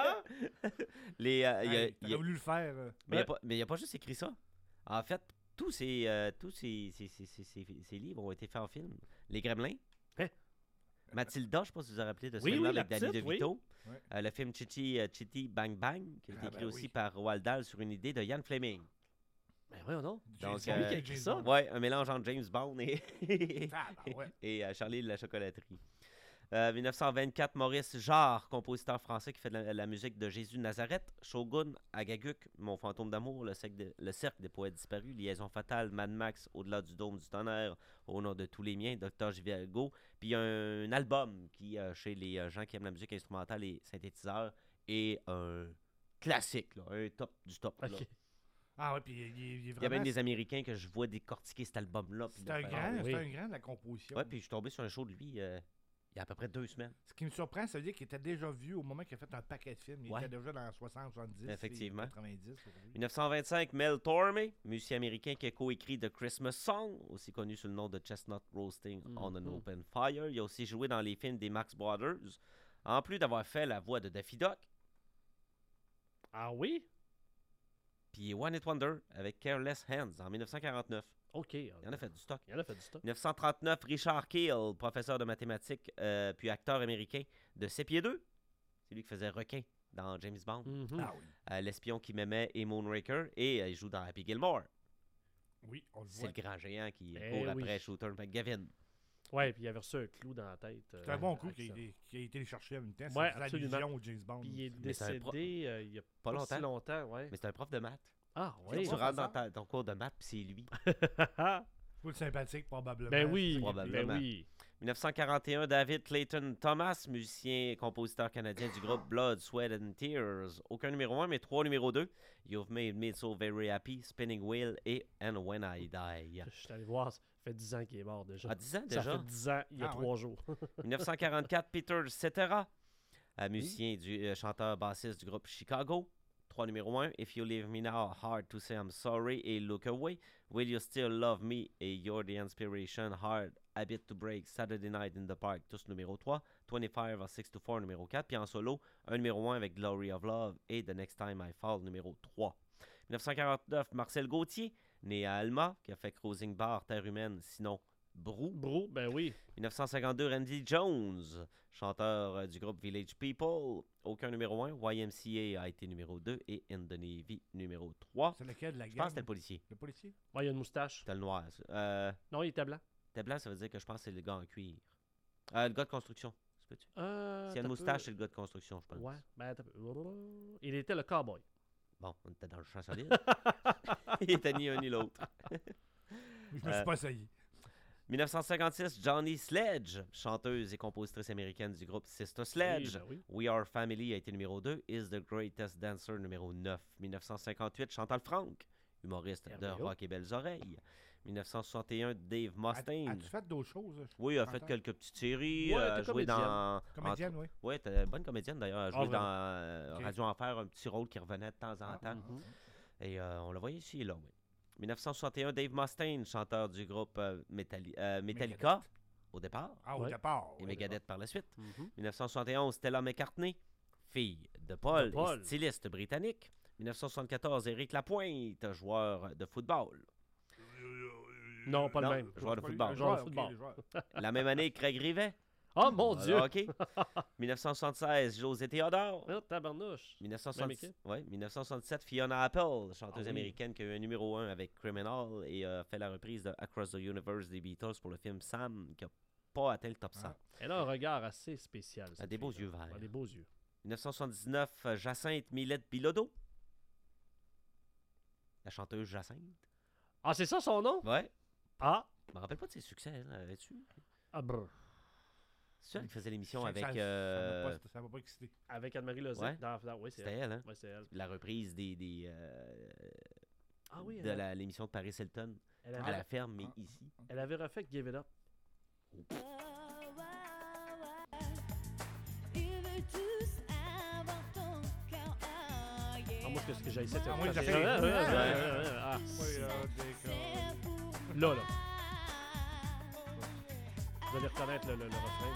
Speaker 7: Les, euh, il y a-
Speaker 6: Hey,
Speaker 7: il y
Speaker 6: t'aurais
Speaker 7: a-
Speaker 6: voulu le faire. euh.
Speaker 7: mais il n'y a,
Speaker 4: Ouais.
Speaker 7: pas- mais il y a pas juste écrit ça. En fait, tous ces, euh, tous ces, ces, ces- ces- ces- ces livres ont été faits en film. Les Gremlins.
Speaker 4: Hein?
Speaker 7: Mathilda, je ne sais pas si vous vous rappelez de ce
Speaker 4: Oui,
Speaker 7: film-là
Speaker 4: oui, la
Speaker 7: avec Danny
Speaker 4: petite, oui.
Speaker 7: DeVito.
Speaker 6: Ouais.
Speaker 7: Euh, le film Chitty, euh, Chitty Bang Bang, qui a été
Speaker 6: Ah,
Speaker 7: écrit
Speaker 6: ben
Speaker 7: aussi
Speaker 6: oui.
Speaker 7: par Roald Dahl sur une idée de Ian Fleming.
Speaker 4: Ben voyons donc.
Speaker 7: Donc,
Speaker 4: C'est lui
Speaker 7: euh,
Speaker 4: qui a écrit ça.
Speaker 7: Ouais, un mélange entre James Bond et,
Speaker 6: Ah, ben ouais.
Speaker 7: et euh, Charlie de la chocolaterie. Euh, dix-neuf cent vingt-quatre, Maurice Jarre, compositeur français qui fait de la, la musique de Jésus de Nazareth, Shogun, Agaguk, Mon fantôme d'amour, le, cercle de- le cercle des poètes disparus, Liaison fatale, Mad Max, Au-delà du dôme du tonnerre, Au nom de tous les miens, Docteur Givago. Puis il y a un, un album qui, euh, chez les euh, gens qui aiment la musique instrumentale et synthétiseurs, est un classique, là, un top du top. là.
Speaker 4: Ok.
Speaker 6: Ah ouais, puis il, il- il est
Speaker 7: Il y a
Speaker 6: vraiment...
Speaker 7: même des Américains que je vois décortiquer cet album-là. puis
Speaker 6: C'est
Speaker 7: de
Speaker 6: un
Speaker 7: faire-
Speaker 6: grand,
Speaker 4: Ah oui.
Speaker 6: c'est un grand de la composition.
Speaker 7: Ouais, puis je suis tombé sur un show de lui euh, il y a à peu près deux semaines.
Speaker 6: Ce qui me surprend, ça veut dire qu'il était déjà vieux au moment qu'il a fait un paquet de films. Il
Speaker 7: Ouais.
Speaker 6: était déjà dans soixante, soixante-dix,
Speaker 7: Effectivement.
Speaker 6: et quatre-vingt-dix. aujourd'hui.
Speaker 7: dix-neuf cent vingt-cinq, Mel Torme, musicien américain qui a coécrit The Christmas Song, aussi connu sous le nom de Chestnut Roasting on an
Speaker 4: Mhm.
Speaker 7: Open Fire. Il a aussi joué dans les films des Marx Brothers, en plus d'avoir fait la voix de Daffy Duck,
Speaker 4: Ah oui?
Speaker 7: puis One Hit Wonder avec Careless Hands en dix-neuf cent quarante-neuf.
Speaker 4: OK.
Speaker 7: Il en a fait du stock.
Speaker 4: Il en a fait du stock.
Speaker 7: dix-neuf cent trente-neuf, Richard Keel, professeur de mathématiques euh, puis acteur américain de Ses pieds deux. C'est lui qui faisait requin dans James Bond,
Speaker 4: Mhm.
Speaker 6: Ah oui.
Speaker 7: euh, L'espion qui m'aimait et Moonraker, et euh, il joue dans Happy Gilmore.
Speaker 6: Oui, on le
Speaker 7: C'est
Speaker 6: voit.
Speaker 7: le grand géant qui
Speaker 4: Eh
Speaker 7: court
Speaker 4: oui.
Speaker 7: après Shooter McGavin.
Speaker 4: Ouais, puis il avait reçu un clou dans la tête.
Speaker 6: C'est
Speaker 4: euh,
Speaker 6: un bon coup
Speaker 4: avec
Speaker 6: qui a,
Speaker 4: ça.
Speaker 6: été, qui a été cherché en même temps.
Speaker 4: Ouais,
Speaker 6: C'est
Speaker 4: absolument.
Speaker 6: l'allusion au James Bond.
Speaker 4: Puis il est
Speaker 7: Mais c'est un pro-
Speaker 4: décédé euh, il y a
Speaker 7: Pas
Speaker 4: pas, si
Speaker 7: longtemps.
Speaker 4: longtemps, ouais.
Speaker 7: Mais c'est un prof de maths.
Speaker 4: Ah
Speaker 7: Tu
Speaker 4: oui.
Speaker 7: rentres dans
Speaker 6: ça.
Speaker 7: ta- ton cours de maths, puis c'est lui.
Speaker 6: Full sympathique, probablement.
Speaker 4: ben oui,
Speaker 7: Probablement.
Speaker 4: ben oui.
Speaker 7: dix-neuf cent quarante et un, David Clayton Thomas, musicien et compositeur canadien du groupe Blood, Sweat and Tears. Aucun numéro un, mais trois numéros deux. You've Made Me So Very Happy, Spinning Wheel et And When I Die.
Speaker 4: Je suis allé voir, ça fait dix ans qu'il est mort déjà.
Speaker 7: Ah, dix ans
Speaker 4: Ça
Speaker 7: déjà?
Speaker 4: fait dix ans, il y a
Speaker 6: Ah,
Speaker 4: trois
Speaker 6: ouais.
Speaker 4: jours.
Speaker 7: dix-neuf cent quarante-quatre, Peter Cetera, euh, musicien, du euh, chanteur bassiste du groupe Chicago. trois numéro un, If You Leave Me Now, Hard to Say I'm Sorry et Look Away. Will You Still Love Me et You're the Inspiration, Hard, Habit to Break, Saturday Night in the Park, tous numéro trois. vingt-cinq à six to four, numéro quatre. Puis en solo, un numéro un avec Glory of Love et The Next Time I Fall, numéro trois. dix-neuf cent quarante-neuf, Marcel Gauthier, né à Alma, qui a fait Cruising Bar, Terre Humaine, sinon Brou.
Speaker 4: Brou, ben oui.
Speaker 7: dix-neuf cent cinquante-deux, Randy Jones, chanteur euh, du groupe Village People. Aucun numéro un. Y M C A a été numéro deux et In the Navy numéro trois.
Speaker 6: C'est lequel de la
Speaker 7: Je pense
Speaker 6: gamme?
Speaker 7: que c'était le policier.
Speaker 6: Le policier?
Speaker 4: Ouais, il y a une moustache.
Speaker 7: C'était le noir. ça. Euh,
Speaker 4: Non, il était blanc.
Speaker 7: T'es blanc, ça veut dire que je pense que c'est le gars en cuir. Euh, le gars de construction. Ça se peut-tu?
Speaker 4: Euh,
Speaker 7: S'il y a une
Speaker 4: t'as
Speaker 7: moustache,
Speaker 4: peu-
Speaker 7: c'est le gars de construction, je pense.
Speaker 4: Ouais, ben t'as peu- il était le cowboy.
Speaker 7: Bon, on était dans le champ solide. Il était ni un ni l'autre.
Speaker 6: Je me
Speaker 7: Euh,
Speaker 6: suis pas essayé.
Speaker 7: dix-neuf cent cinquante-six, Johnny Sledge, chanteuse et compositrice américaine du groupe Sister Sledge.
Speaker 4: Oui, ben oui.
Speaker 7: We Are Family a été numéro deux. Is the Greatest Dancer numéro neuf. dix-neuf cent cinquante-huit, Chantal Franck, humoriste de
Speaker 4: R B O.
Speaker 7: Rock et Belles Oreilles. dix-neuf cent soixante et un, Dave
Speaker 6: As-
Speaker 7: Mustaine.
Speaker 6: As-tu fait d'autres choses?
Speaker 7: Oui, elle a fait
Speaker 6: Chantal?
Speaker 7: quelques petites séries.
Speaker 4: Ouais,
Speaker 7: euh,
Speaker 4: t'es
Speaker 7: a joué
Speaker 4: comédienne.
Speaker 7: dans.
Speaker 6: Comédienne, oui.
Speaker 7: Oui, t'es bonne comédienne d'ailleurs. Elle a
Speaker 4: Ah,
Speaker 7: joué dans
Speaker 4: vraiment?
Speaker 7: euh,
Speaker 6: Ok.
Speaker 7: Radio Enfer, un petit rôle qui revenait de temps en
Speaker 6: Ah,
Speaker 7: temps.
Speaker 4: Mhm.
Speaker 7: Et euh, on la voyait ici et là, oui. dix-neuf cent soixante et un, Dave Mustaine, chanteur du groupe euh, Metalli- euh, Metallica,
Speaker 6: Megadeth.
Speaker 7: au départ,
Speaker 6: Ah, au
Speaker 4: Ouais.
Speaker 6: départ.
Speaker 7: et
Speaker 6: au
Speaker 7: Megadeth par la suite.
Speaker 4: Mhm.
Speaker 7: dix-neuf cent soixante et onze, Stella McCartney, fille de Paul,
Speaker 4: De Paul.
Speaker 7: et styliste britannique. dix-neuf cent soixante-quatorze, Éric Lapointe, joueur de football.
Speaker 4: Non, pas
Speaker 7: Non,
Speaker 4: le même.
Speaker 7: joueur de
Speaker 6: Pas lui,
Speaker 7: football.
Speaker 6: le
Speaker 4: Joueur de
Speaker 6: ok,
Speaker 4: football.
Speaker 6: le joueur.
Speaker 7: La même année, Craig Rivet.
Speaker 4: Oh mon
Speaker 7: Voilà,
Speaker 4: Dieu!
Speaker 7: OK. dix-neuf cent soixante-seize, José Théodore.
Speaker 4: Oh, tabarnouche. Même
Speaker 7: dix-neuf cent soixante-
Speaker 4: équipe.
Speaker 7: ouais, dix-neuf cent soixante-sept, Fiona Apple, chanteuse
Speaker 4: Ah oui.
Speaker 7: américaine qui a eu un numéro un avec Criminal et a fait la reprise de Across the Universe des Beatles pour le film Sam, qui n'a pas atteint le top cent.
Speaker 6: Ah.
Speaker 4: Elle a un regard assez spécial.
Speaker 7: Elle a
Speaker 4: cette
Speaker 7: des beaux
Speaker 4: fille-là.
Speaker 7: yeux verts.
Speaker 4: Elle a des beaux yeux.
Speaker 7: dix-neuf cent soixante-dix-neuf, euh, Jacinthe Millette Bilodeau. La chanteuse Jacinthe.
Speaker 4: Ah, c'est ça son nom?
Speaker 7: Ouais.
Speaker 4: Ah!
Speaker 7: Je me rappelle pas de ses succès, elle, avais-tu?
Speaker 4: Ah, brr.
Speaker 7: C'est ça, elle faisait l'émission
Speaker 6: Ça-
Speaker 7: avec...
Speaker 6: ça-
Speaker 7: euh,
Speaker 6: Ça m'a pas- ça m'a pas excité.
Speaker 4: Avec Anne-Marie Lozic.
Speaker 7: Ouais.
Speaker 4: Dans, dans- oui, c'est
Speaker 7: C'était
Speaker 4: elle.
Speaker 7: elle, hein?
Speaker 4: Ouais, c'est elle.
Speaker 7: La reprise des, des, euh,
Speaker 4: Ah oui,
Speaker 7: de
Speaker 4: elle,
Speaker 7: la- l'émission de Paris Hilton.
Speaker 4: elle
Speaker 7: À
Speaker 4: avait,
Speaker 7: la ferme, mais
Speaker 6: Ah.
Speaker 7: ici.
Speaker 4: elle avait refait Give It Up. Ah, moi, ce que, ce que j'ai essayé, c'est...
Speaker 6: Ah, moi, j'ai
Speaker 4: Ouais,
Speaker 6: fait-
Speaker 4: ouais, ouais, ouais,
Speaker 6: Ouais.
Speaker 4: ouais, ouais. Ah,
Speaker 6: Oui,
Speaker 4: c'est-
Speaker 6: là, des-
Speaker 4: là, là. Vous allez reconnaître le, le, le refrain.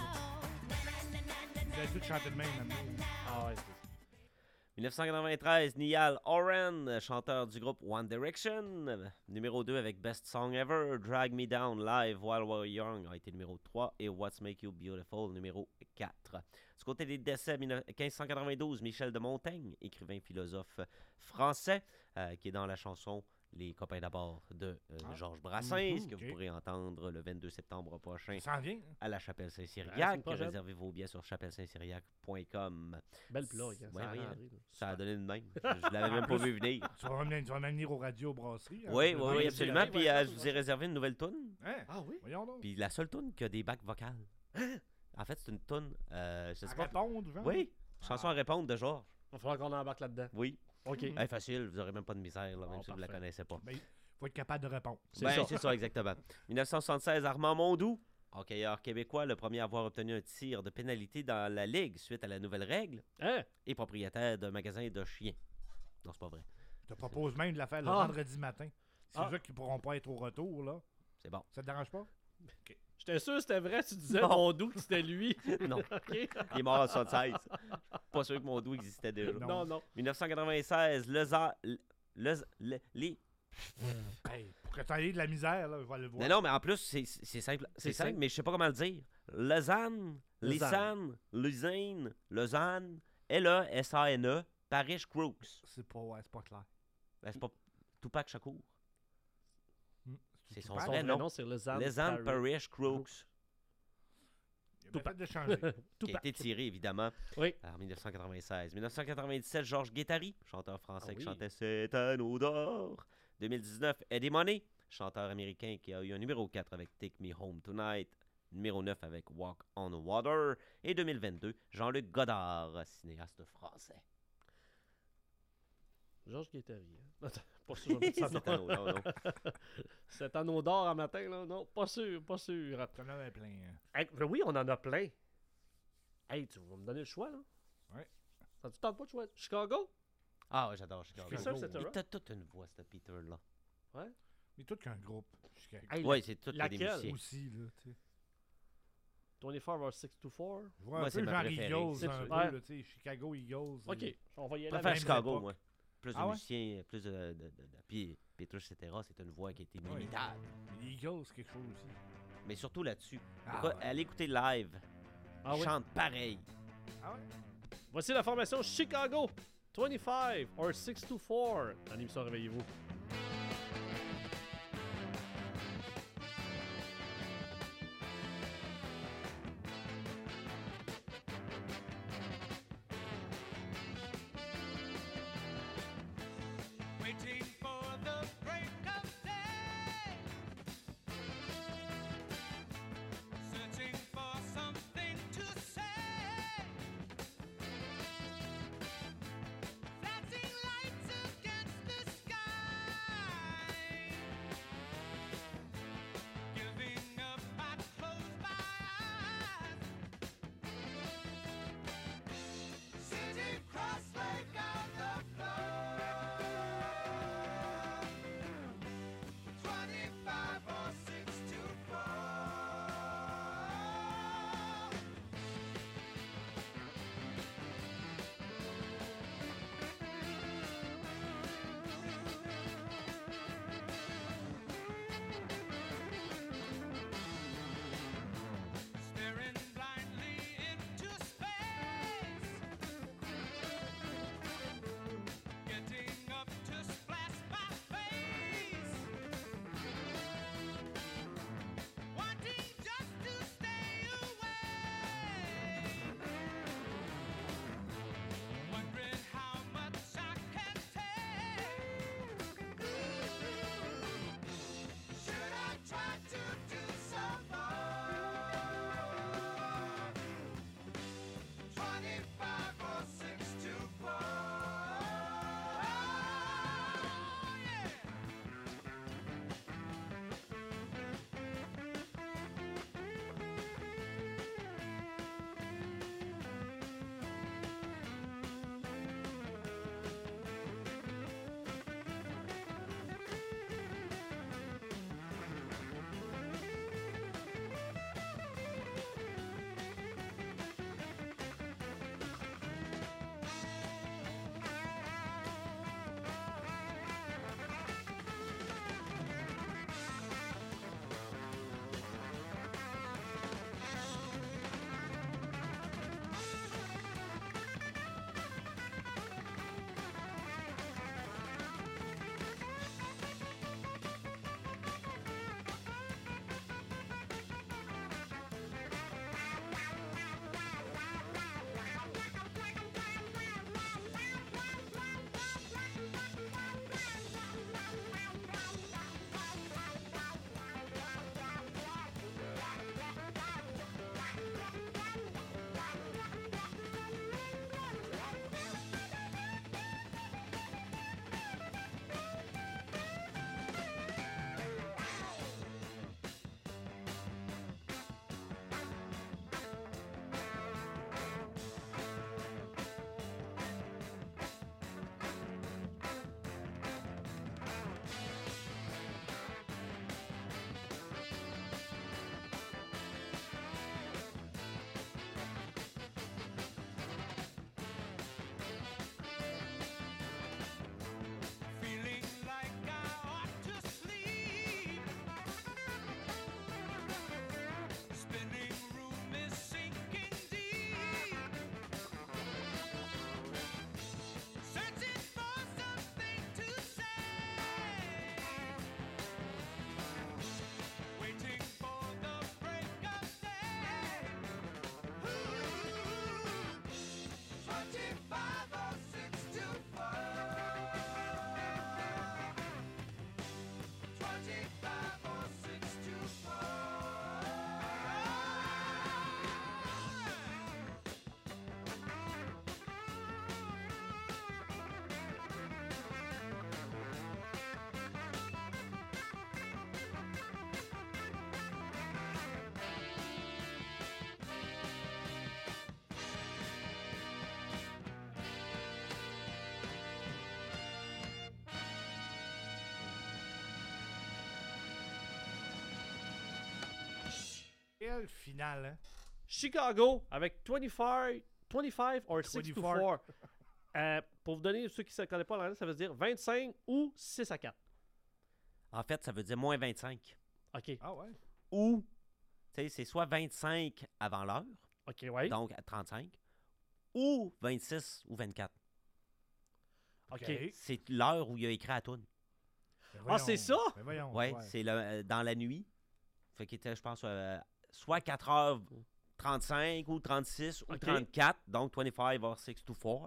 Speaker 4: là.
Speaker 6: Vous avez tous chanté de même, maintenant.
Speaker 4: Ah ouais, c'est...
Speaker 7: dix-neuf cent quatre-vingt-treize, Niall Horan, chanteur du groupe One Direction. Numéro deux avec Best Song Ever, Drag Me Down Live While We're Young a été numéro trois et What's Make You Beautiful numéro quatre. Du côté des décès, quinze cent quatre-vingt-douze, Michel de Montaigne, écrivain philosophe français, euh, qui est dans la chanson Les copains d'abord de euh,
Speaker 6: Ah.
Speaker 7: Georges Brassens,
Speaker 6: Mhm,
Speaker 7: que
Speaker 6: ok.
Speaker 7: vous pourrez entendre le vingt-deux septembre prochain
Speaker 6: Ça s'en vient. hein?
Speaker 7: à la Chapelle
Speaker 4: Ah, la
Speaker 7: Saint-Cyriac.
Speaker 4: semaine prochaine.
Speaker 7: Réservez vos billets sur chapelle saint cyriac point com.
Speaker 4: Belle plug, hein,
Speaker 7: Ouais,
Speaker 4: ça a
Speaker 7: oui,
Speaker 4: rentré,
Speaker 7: hein.
Speaker 4: là.
Speaker 7: Ça a donné de même. Je je l'avais même pas vu venir.
Speaker 6: Tu vas venir, tu vas venir au radio brasserie. hein?
Speaker 7: Oui,
Speaker 6: Le
Speaker 7: oui,
Speaker 6: vin,
Speaker 7: oui,
Speaker 6: le
Speaker 7: absolument.
Speaker 6: vin,
Speaker 7: Puis
Speaker 6: ouais,
Speaker 7: euh,
Speaker 6: ouais,
Speaker 7: je vous ai
Speaker 6: ouais.
Speaker 7: réservé une nouvelle toune.
Speaker 6: Hein?
Speaker 4: Ah oui?
Speaker 6: Voyons donc.
Speaker 7: Puis la seule toune qui a des bacs vocales. En fait, c'est une toune. Euh, je sais
Speaker 6: À
Speaker 7: pas.
Speaker 6: répondre, genre?
Speaker 7: Oui, chanson à répondre de Georges.
Speaker 4: Il va falloir qu'on embarque là-dedans.
Speaker 7: Oui.
Speaker 4: OK.
Speaker 6: Mhm.
Speaker 7: Elle est facile, vous n'aurez même pas de misère, là, même
Speaker 4: Oh,
Speaker 7: si vous ne la
Speaker 4: parfait.
Speaker 7: connaissez pas.
Speaker 6: Mais il faut être capable de répondre.
Speaker 4: C'est
Speaker 7: Ben,
Speaker 4: ça.
Speaker 7: c'est ça, exactement. dix-neuf cent soixante-seize, Armand Mondou, hockeyeur québécois, le premier à avoir obtenu un tir de pénalité dans la Ligue suite à la nouvelle règle,
Speaker 4: Hein?
Speaker 7: et propriétaire d'un magasin de chiens. Non, c'est pas vrai.
Speaker 6: Je te propose même de la faire le
Speaker 4: Ah.
Speaker 6: vendredi matin. C'est
Speaker 4: Ah.
Speaker 6: ceux qui pourront pas être au retour, là.
Speaker 7: C'est bon.
Speaker 6: Ça te dérange pas?
Speaker 4: J'étais sûr que c'était vrai, tu disais
Speaker 7: Non.
Speaker 4: mon doux que c'était lui.
Speaker 7: Non.
Speaker 4: OK.
Speaker 7: Il est mort en soixante-seize. Pas sûr que Mondou existait déjà.
Speaker 6: Non.
Speaker 4: Non, non.
Speaker 7: dix-neuf cent quatre-vingt-seize, le, za- le, le- le- les...
Speaker 6: Hey, pour que tu aies de la misère, là, je vais le voir.
Speaker 7: Non, non, mais en plus, c'est c'est simple. C'est
Speaker 4: C'est
Speaker 7: simple,
Speaker 4: simple.
Speaker 7: mais je sais pas comment le dire. Lausanne,
Speaker 4: Lausanne.
Speaker 7: Lisanne, Lausanne, Lausanne, L E S A N E, Parish Crooks.
Speaker 6: C'est pas, ouais, c'est pas clair.
Speaker 7: Ben, c'est pas Tupac Shakur.
Speaker 6: Hmm.
Speaker 7: C'est son
Speaker 6: Tupac?
Speaker 4: Son
Speaker 7: vrai
Speaker 4: vrai
Speaker 7: nom.
Speaker 4: nom, c'est Lausanne.
Speaker 7: Lausanne
Speaker 4: Paris.
Speaker 7: Parish Crooks.
Speaker 6: Il a bien fait de changer.
Speaker 7: Qui a
Speaker 4: Tupac.
Speaker 7: été tiré, évidemment,
Speaker 4: Oui.
Speaker 7: en dix-neuf cent quatre-vingt-seize. dix-neuf cent quatre-vingt-dix-sept, Georges Guettari, chanteur français
Speaker 4: Ah
Speaker 7: qui
Speaker 4: oui.
Speaker 7: chantait C'est un odeur. deux mille dix-neuf, Eddie Money, chanteur américain qui a eu un numéro quatre avec Take Me Home Tonight. numéro neuf avec Walk on Water. Et deux mille vingt-deux, Jean-Luc Godard, cinéaste français.
Speaker 4: Georges Guettari. Hein? Pas sûr.
Speaker 7: C'est un non, non.
Speaker 4: C'est un anneau d'or à matin, là? Non, pas sûr, pas sûr.
Speaker 6: T'en avais plein. Hein.
Speaker 4: Hey, ben oui, on en a plein. Hey, tu vas me donner le choix, là?
Speaker 6: Ouais.
Speaker 4: Ça te tente pas de choix? Chicago?
Speaker 7: Ah, ouais, j'adore Chicago.
Speaker 4: Chicago, c'est
Speaker 7: Il t'a toute une voix, ce Peter-là.
Speaker 4: Ouais.
Speaker 6: Mais tout qu'un groupe. Chicago.
Speaker 4: Hey,
Speaker 7: Oui, c'est tout des
Speaker 4: laquelle?
Speaker 7: musiciens.
Speaker 6: Aussi, là, tu sais.
Speaker 4: vingt-quatre vers six deux quatre.
Speaker 6: Je vois
Speaker 7: Moi,
Speaker 6: un
Speaker 7: c'est
Speaker 6: peu
Speaker 7: ma
Speaker 6: genre
Speaker 7: préférée.
Speaker 6: Eagles,
Speaker 4: C'est-
Speaker 6: un peu,
Speaker 4: ouais.
Speaker 6: là, tu sais, Chicago Eagles.
Speaker 4: OK,
Speaker 6: et-
Speaker 4: on va y
Speaker 7: Je
Speaker 4: aller
Speaker 7: préfère
Speaker 4: avec...
Speaker 6: même
Speaker 7: Chicago,
Speaker 6: époque.
Speaker 7: moi. Plus de
Speaker 6: Ah ouais?
Speaker 7: musiciens, plus de... de, de, de- Puis Peter Cetera, c'est une voix qui a été
Speaker 6: Ouais.
Speaker 7: inimitable.
Speaker 6: Les Eagles, c'est quelque chose aussi.
Speaker 7: Mais surtout là-dessus.
Speaker 6: Ah
Speaker 7: Écoute,
Speaker 6: ouais.
Speaker 7: allez écouter live.
Speaker 4: Ah
Speaker 7: Il
Speaker 4: oui?
Speaker 7: chante pareil.
Speaker 6: Ah ouais?
Speaker 4: Voici la formation Chicago. vingt-cinq or six deux quatre. Dans l'émission Réveillez-vous.
Speaker 8: Waiting for the break of day, searching for something to say, flashing lights against the sky.
Speaker 6: Quelle finale, hein?
Speaker 4: Chicago avec vingt-cinq, vingt-cinq or six to
Speaker 6: vingt-quatre.
Speaker 4: four. Euh, pour vous donner, ceux qui ne connaissent pas l'anglais, ça veut dire vingt-cinq ou six à quatre.
Speaker 7: En fait, ça veut dire moins vingt-cinq.
Speaker 4: OK.
Speaker 6: Ah ouais?
Speaker 7: Ou, tu sais, c'est soit vingt-cinq avant l'heure,
Speaker 4: OK, ouais.
Speaker 7: donc à trente-cinq, ou vingt-six ou vingt-quatre.
Speaker 4: OK.
Speaker 7: C'est l'heure où il a écrit la toune.
Speaker 6: Ben
Speaker 4: Ah,
Speaker 6: voyons.
Speaker 4: c'est ça?
Speaker 6: Ben voyons,
Speaker 7: Ouais, c'est le- euh, dans la nuit. Fait qu'il était, je pense, euh, soit quatre heures trente-cinq ou trente-six ou
Speaker 4: OK.
Speaker 7: trente-quatre, donc vingt-cinq or six to four.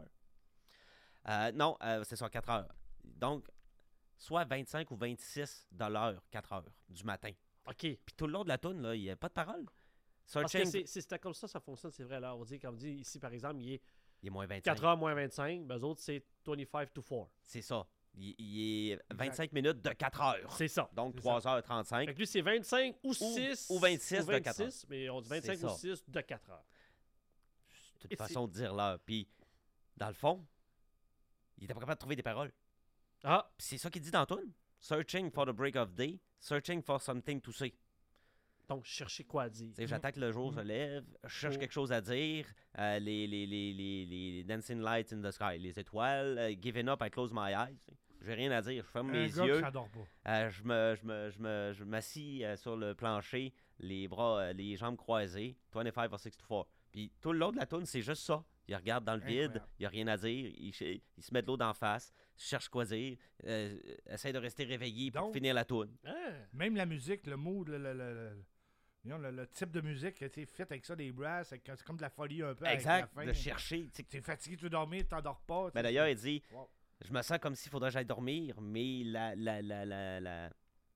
Speaker 7: Euh, non, euh, c'est ça, quatre heures. Donc, soit vingt-cinq ou vingt-six de l'heure, quatre heures du matin.
Speaker 4: OK.
Speaker 7: Puis tout le long de la toune, là, il n'y a pas de parole.
Speaker 4: Parce que
Speaker 7: Searching,
Speaker 4: c'est, c'est, c'était comme ça, ça fonctionne, c'est vrai. Là, on dit, comme dit ici, par exemple, il est
Speaker 7: il est moins vingt-cinq.
Speaker 4: quatre heures moins vingt-cinq. Ben, eux autres, c'est vingt-cinq to four.
Speaker 7: C'est ça. Il, il est vingt-cinq minutes de quatre heures.
Speaker 4: C'est ça.
Speaker 7: Donc,
Speaker 6: C'est
Speaker 7: trois heures trente-cinq.
Speaker 4: Fait que lui, c'est vingt-cinq ou six.
Speaker 7: ou vingt-six
Speaker 4: ou
Speaker 7: de quatre heures.
Speaker 4: vingt-six, mais on dit
Speaker 7: C'est
Speaker 4: vingt-cinq ou
Speaker 7: ça.
Speaker 4: six de quatre heures.
Speaker 7: C'est
Speaker 4: Et
Speaker 7: une façon de dire l'heure. Puis, dans le fond, il était pas capable de trouver des paroles.
Speaker 4: Ah,
Speaker 7: Puis c'est ça qu'il dit dans la toune. Searching for the break of day, searching for something to say.
Speaker 4: donc, chercher quoi à dire.
Speaker 7: Tu sais, j'attends que le jour se lève, je cherche
Speaker 4: Oh.
Speaker 7: quelque chose à dire, euh, les, les, les, les, les dancing lights in the sky, les étoiles, euh, giving up, I close my eyes. J'ai rien à dire, je ferme
Speaker 6: Un
Speaker 7: mes
Speaker 6: gars
Speaker 7: yeux,
Speaker 6: qui s'endort pas.
Speaker 7: euh, je me, je me, je me, je m'assis euh, sur le plancher, les bras, euh, les jambes croisées, vingt-cinq or six to four. Puis tout le long de la toune, c'est juste ça. Il regarde dans le vide,
Speaker 6: Incroyable.
Speaker 7: il n'y a rien à dire, il, ch- il se met de l'eau d'en face, cherche quoi dire, euh, essaie de rester réveillé pour
Speaker 6: Donc-
Speaker 7: finir la toune.
Speaker 4: Ah,
Speaker 6: Même la musique, le mood, le, le, le, le- voyons, le- le type de musique qui a été fait avec ça, des brasses, avec- c'est comme de la folie un peu
Speaker 7: Exact,
Speaker 6: avec la fin.
Speaker 7: de chercher. tu sais,
Speaker 6: T'es fatigué, tu veux dormir, tu t'endors pas. tu
Speaker 7: Ben
Speaker 6: sais,
Speaker 7: d'ailleurs, il dit
Speaker 6: Wow.
Speaker 7: je me sens comme s'il faudrait que j'aille dormir, mais la, la, la, la, la,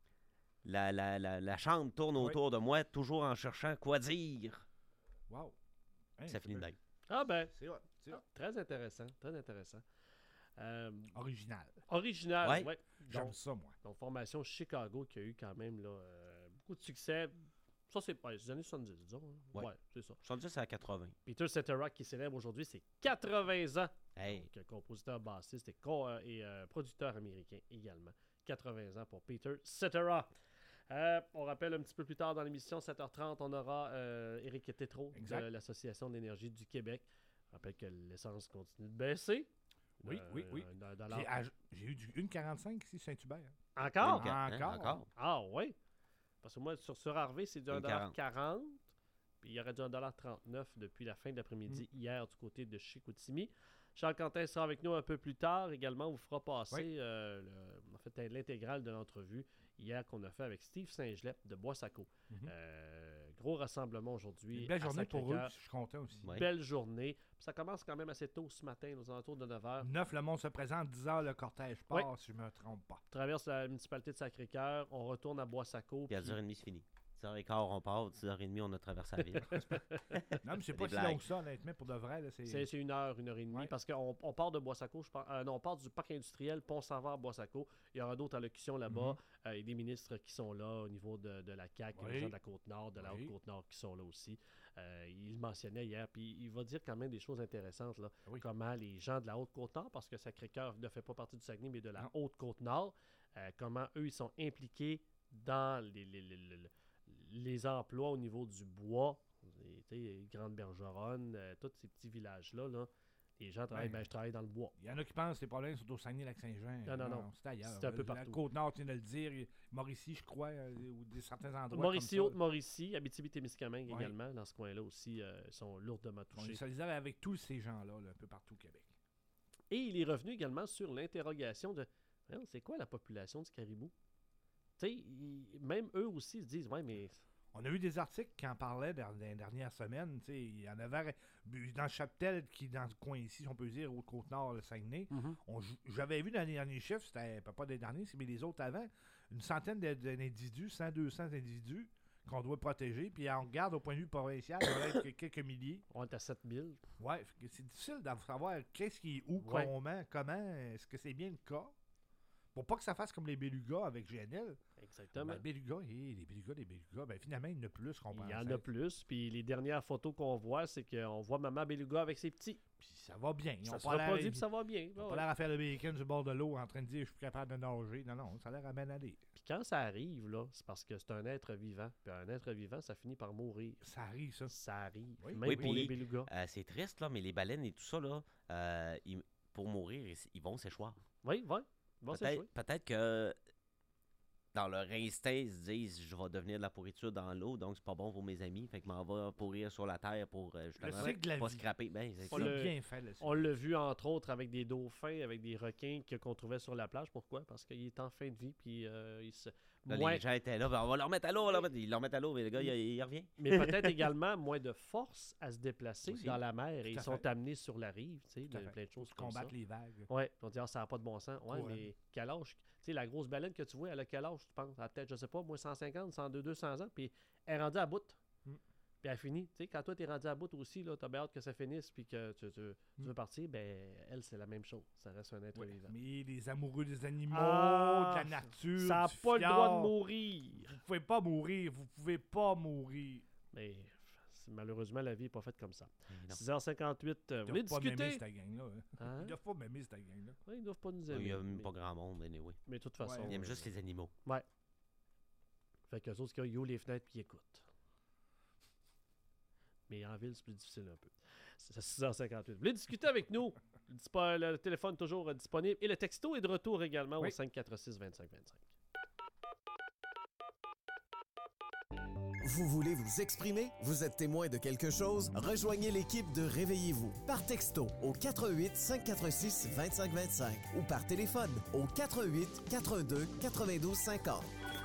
Speaker 7: la, la, la, la chambre tourne
Speaker 6: Oui.
Speaker 7: autour de moi, toujours en cherchant quoi dire.
Speaker 6: Wow. Hein,
Speaker 7: Ça finit de même.
Speaker 4: ah ben,
Speaker 6: C'est hot, c'est hot.
Speaker 4: très intéressant, très intéressant. Euh,
Speaker 6: Original.
Speaker 4: original,
Speaker 7: Ouais.
Speaker 4: ouais.
Speaker 6: J'aime
Speaker 4: Donc,
Speaker 6: ça, moi.
Speaker 4: donc, formation Chicago qui a eu quand même là, euh, beaucoup de succès. Ça, c'est pas les années soixante-dix, disons. hein.
Speaker 7: Ouais.
Speaker 4: Ouais, c'est ça.
Speaker 7: Je suis rendu, c'est à quatre-vingts.
Speaker 4: Peter Cetera qui célèbre aujourd'hui ses quatre-vingts ans.
Speaker 7: Hey,
Speaker 4: Donc, euh, compositeur, bassiste et, co- euh, et euh, producteur américain également. quatre-vingts ans pour Peter Cetera. Euh, on rappelle un petit peu plus tard dans l'émission, sept heures trente, on aura euh, Éric Tétrault
Speaker 6: Exact.
Speaker 4: de l'Association d'énergie du Québec. Je rappelle que l'essence continue de baisser.
Speaker 6: Oui,
Speaker 4: Euh,
Speaker 6: oui, oui.
Speaker 4: un dollar-
Speaker 6: J'ai ah, j'ai eu du une virgule quarante-cinq ici, Saint-Hubert.
Speaker 4: Encore?
Speaker 7: Une- hein,
Speaker 6: encore.
Speaker 7: encore.
Speaker 4: Ah oui. Parce que moi, sur, sur Harvey, c'est du
Speaker 7: Une
Speaker 4: un dollar quarante. Puis il y aurait du un dollar trente-neuf depuis la fin de l'après-midi
Speaker 6: Mm.
Speaker 4: hier du côté de Chicoutimi. Charles Quentin sera avec nous un peu plus tard également. On vous fera passer
Speaker 6: Oui.
Speaker 4: euh, le- en fait, l'intégrale de l'entrevue hier qu'on a fait avec Steve Saint-Gelep de Boissaco.
Speaker 6: Mhm.
Speaker 4: Euh, gros rassemblement aujourd'hui.
Speaker 6: Une belle
Speaker 4: à
Speaker 6: journée pour eux,
Speaker 4: Sacré-Cœur.
Speaker 6: puis je suis content aussi.
Speaker 7: Ouais.
Speaker 4: Belle journée. Puis ça commence quand même assez tôt ce matin, aux alentours de neuf heures.
Speaker 6: neuf, le monde se présente, dix heures, le cortège part,
Speaker 4: Oui.
Speaker 6: si je me trompe pas.
Speaker 4: On traverse la municipalité de Sacré-Cœur. On retourne à Boissaco.
Speaker 7: Puis à
Speaker 4: puis-
Speaker 7: dix heures trente, c'est fini. dix heures quinze, on part. dix heures trente, on a traversé la ville.
Speaker 6: Non, mais c'est
Speaker 7: C'est
Speaker 6: pas
Speaker 7: des
Speaker 6: si
Speaker 7: blagues.
Speaker 6: long que ça, honnêtement, pour de vrai. Là, c'est...
Speaker 4: C'est c'est une heure, une heure et demie,
Speaker 6: Ouais.
Speaker 4: parce qu'on on part de Boissaco, je pense, euh, non, on part du parc industriel Pont-Savard Boissaco. Il y aura d'autres allocutions là-bas, euh, et des ministres qui sont là au niveau de, de la C A Q,
Speaker 6: Oui.
Speaker 4: les gens de la Côte-Nord, de la
Speaker 6: Oui.
Speaker 4: Haute-Côte-Nord qui sont là aussi. Euh, il le mentionnait hier, puis il va dire quand même des choses intéressantes, là.
Speaker 6: Oui.
Speaker 4: Comment les gens de la Haute-Côte-Nord, parce que Sacré-Cœur ne fait pas partie du Saguenay, mais de la
Speaker 6: Non.
Speaker 4: Haute-Côte-Nord, euh, comment eux, ils sont impliqués dans les, les, les, les- les emplois au niveau du bois, et, tu sais, Grande Bergeronne, euh, tous ces petits villages-là, là, les gens travaillent,
Speaker 6: Ouais.
Speaker 4: ben, je travaille dans le bois.
Speaker 6: Il y en a qui pensent que les problèmes sont au Saguenay-Lac-Saint-Jean.
Speaker 4: Non, non, non.
Speaker 6: C'est ailleurs.
Speaker 4: C'est un peu
Speaker 6: La
Speaker 4: partout.
Speaker 6: Côte-Nord, tu viens de le dire. il- Mauricie, je crois, euh, ou des certains endroits.
Speaker 4: Mauricie,
Speaker 6: comme ça.
Speaker 4: Haute-Mauricie, Abitibi-Témiscamingue
Speaker 6: Ouais.
Speaker 4: également, dans ce coin-là aussi, euh, sont lourdement
Speaker 6: On est
Speaker 4: touchés.
Speaker 6: solidaire avec tous ces gens-là, là, un peu partout au Québec.
Speaker 4: Et il est revenu également sur l'interrogation de Voyons, c'est quoi la population du caribou? Tu sais, ils- même eux aussi se disent, ouais, mais
Speaker 6: On a eu des articles qui en parlaient dans les dernières semaines. tu sais, Il y en avait dans le Chaptel, qui est dans le coin ici, si on peut dire, au Côte-Nord, le Saguenay. On jou- J'avais vu dans les derniers chiffres, c'était pas des derniers, mais les autres avant, une centaine de- d'individus, cent, deux cents individus qu'on doit protéger. Puis on regarde au point de vue provincial, il y en a que- quelques milliers.
Speaker 4: on est à sept mille.
Speaker 6: Ouais, fait que c'est difficile de savoir qu'est-ce qui est où,
Speaker 4: Ouais.
Speaker 6: comment, comment, est-ce que c'est bien le cas. Pour pas que ça fasse comme les Belugas avec G N L.
Speaker 4: Exactement.
Speaker 6: Ben, Belugas, hé, les Belugas, les Belugas, ben finalement, il y en a plus qu'on
Speaker 4: Il
Speaker 6: pensait.
Speaker 4: y en a plus. Puis les dernières photos qu'on voit, c'est qu'on voit Maman Beluga avec ses petits.
Speaker 6: Puis ça va bien. Ils
Speaker 4: Ça
Speaker 6: ont
Speaker 4: se
Speaker 6: pas l'air-
Speaker 4: reproduit, puis ça va bien.
Speaker 6: ils ont
Speaker 4: Ouais,
Speaker 6: pas l'air à faire le bacon du bord de l'eau en train de dire je suis plus capable de nager. Non, non, ça a l'air à bien aller.
Speaker 4: Puis quand ça arrive, là, c'est parce que c'est un être vivant. Puis un être vivant, ça finit par mourir.
Speaker 6: Ça arrive, ça.
Speaker 4: Ça arrive.
Speaker 6: Oui.
Speaker 4: Même
Speaker 7: Oui,
Speaker 4: pour
Speaker 7: puis,
Speaker 4: les belugas.
Speaker 7: Euh, c'est triste, là, mais les baleines et tout ça, là, euh, ils- pour mourir, ils, ils vont s'échoir.
Speaker 4: Oui, oui. Bon, c'est
Speaker 7: Peut-être,
Speaker 4: chouette.
Speaker 7: peut-être que dans leur instinct, ils se disent je vais devenir de la pourriture dans l'eau, donc c'est pas bon pour mes amis. Fait que je m'en vais pourrir sur la terre pour euh, justement
Speaker 6: cycle de la
Speaker 7: pas
Speaker 6: vie.
Speaker 7: scraper. Ben, c'est
Speaker 4: On
Speaker 7: ça.
Speaker 4: le-
Speaker 6: C'est bien fait, là.
Speaker 4: On l'a vu, entre autres, avec des dauphins, avec des requins que- qu'on trouvait sur la plage. Pourquoi? Parce qu'il est en fin de vie, puis euh, il se...
Speaker 7: Là,
Speaker 4: moins-
Speaker 7: Les gens étaient là, ben, on va leur mettre à l'eau, on va leur mettre- ils leur mettent à l'eau, mais le gars, il, il revient.
Speaker 4: Mais peut-être également moins de force à se déplacer
Speaker 7: Aussi.
Speaker 4: dans la mer. Et
Speaker 6: Tout à
Speaker 4: ils sont
Speaker 6: fait.
Speaker 4: amenés sur la rive, tu sais,
Speaker 6: Tout à
Speaker 4: de-
Speaker 6: fait.
Speaker 4: plein de choses
Speaker 6: Pour
Speaker 4: comme ça.
Speaker 6: combattre les vagues.
Speaker 4: Oui, on dit, ah, ça n'a pas de bon sens. Oui,
Speaker 6: Courant.
Speaker 4: mais quel âge? Tu sais, la grosse baleine que tu vois, elle a quel âge, tu penses? Elle a peut-être, je sais pas, moi, cent cinquante, cent deux, deux cents ans, puis elle est rendue à bout.
Speaker 6: Mm.
Speaker 4: Puis elle finit. Tu sais, quand toi, tu es rendu à bout aussi, tu as bien hâte que ça finisse, puis que tu, tu- tu
Speaker 6: Mm.
Speaker 4: veux partir, ben elle, c'est la même chose. Ça reste un être
Speaker 6: Ouais,
Speaker 4: vivant.
Speaker 6: mais les amoureux des animaux,
Speaker 4: Ah,
Speaker 6: de la nature,
Speaker 4: Ça n'a
Speaker 6: du
Speaker 4: pas le droit
Speaker 6: fjord,
Speaker 4: de mourir.
Speaker 6: Vous pouvez pas mourir, vous pouvez pas mourir.
Speaker 4: Mais c'est- malheureusement, la vie n'est pas faite comme ça.
Speaker 7: Non.
Speaker 4: six heures cinquante-huit, euh,
Speaker 6: Ils
Speaker 4: vous voulez
Speaker 6: doivent pas m'aimer
Speaker 4: discuter?
Speaker 6: cette gang-là. hein.
Speaker 4: Hein?
Speaker 6: Ils doivent pas m'aimer cette gang-là.
Speaker 4: Ouais, ils doivent pas nous
Speaker 7: Il
Speaker 4: aimer.
Speaker 7: n'y a
Speaker 4: mais,
Speaker 7: même pas grand monde, anyway.
Speaker 4: mais de toute façon.
Speaker 6: Ouais,
Speaker 7: Ils aiment
Speaker 4: euh,
Speaker 7: juste les animaux.
Speaker 4: Fait qu'eux autres, ils ouvrent les fenêtres puis ils écoutent. Mais en ville, c'est plus difficile un peu. C'est à six heures cinquante-huit. Vous voulez discuter avec nous? Le, dispo- le téléphone toujours euh, disponible. Et le texto est de retour également
Speaker 6: Oui.
Speaker 4: au cinq quatre six, vingt-cinq vingt-cinq.
Speaker 2: Vous voulez vous exprimer? Vous êtes témoin de quelque chose? Rejoignez l'équipe de Réveillez-vous par texto au quatre un huit, cinq quatre six, deux cinq deux cinq ou par téléphone au quatre un huit, quatre un deux, quatre-vingt-douze cinquante.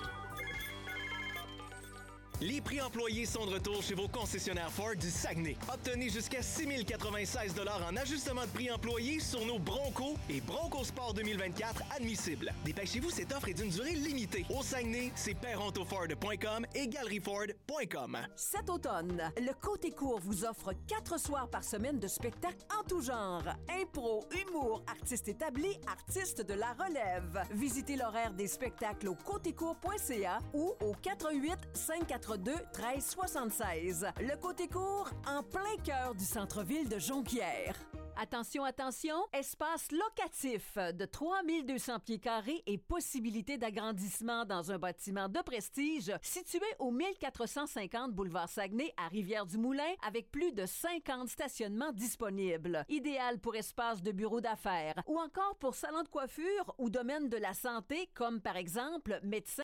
Speaker 9: Les prix employés sont de retour chez vos concessionnaires Ford du Saguenay. Obtenez jusqu'à six mille quatre-vingt-seize dollars en ajustement de prix employé sur nos Bronco et Bronco Sport deux mille vingt-quatre admissibles. Dépêchez-vous, cette offre est d'une durée limitée. Au Saguenay, c'est perontoford point com et galeries-ford point com.
Speaker 1: Cet automne, le Côté Court vous offre quatre soirs par semaine de spectacles en tout genre. Impro, humour, artistes établis, artistes de la relève. Visitez l'horaire des spectacles au côté court point c a ou au quatre un huit, cinq quatre deux, un trois sept six. Le Côté Court, en plein cœur du centre-ville de Jonquière. Attention, attention, espace locatif de trois mille deux cents pieds carrés et possibilité d'agrandissement dans un bâtiment de prestige situé au mille quatre cent cinquante boulevard Saguenay à Rivière-du-Moulin avec plus de cinquante stationnements disponibles. Idéal pour espace de bureau d'affaires ou encore pour salon de coiffure ou domaine de la santé comme par exemple médecin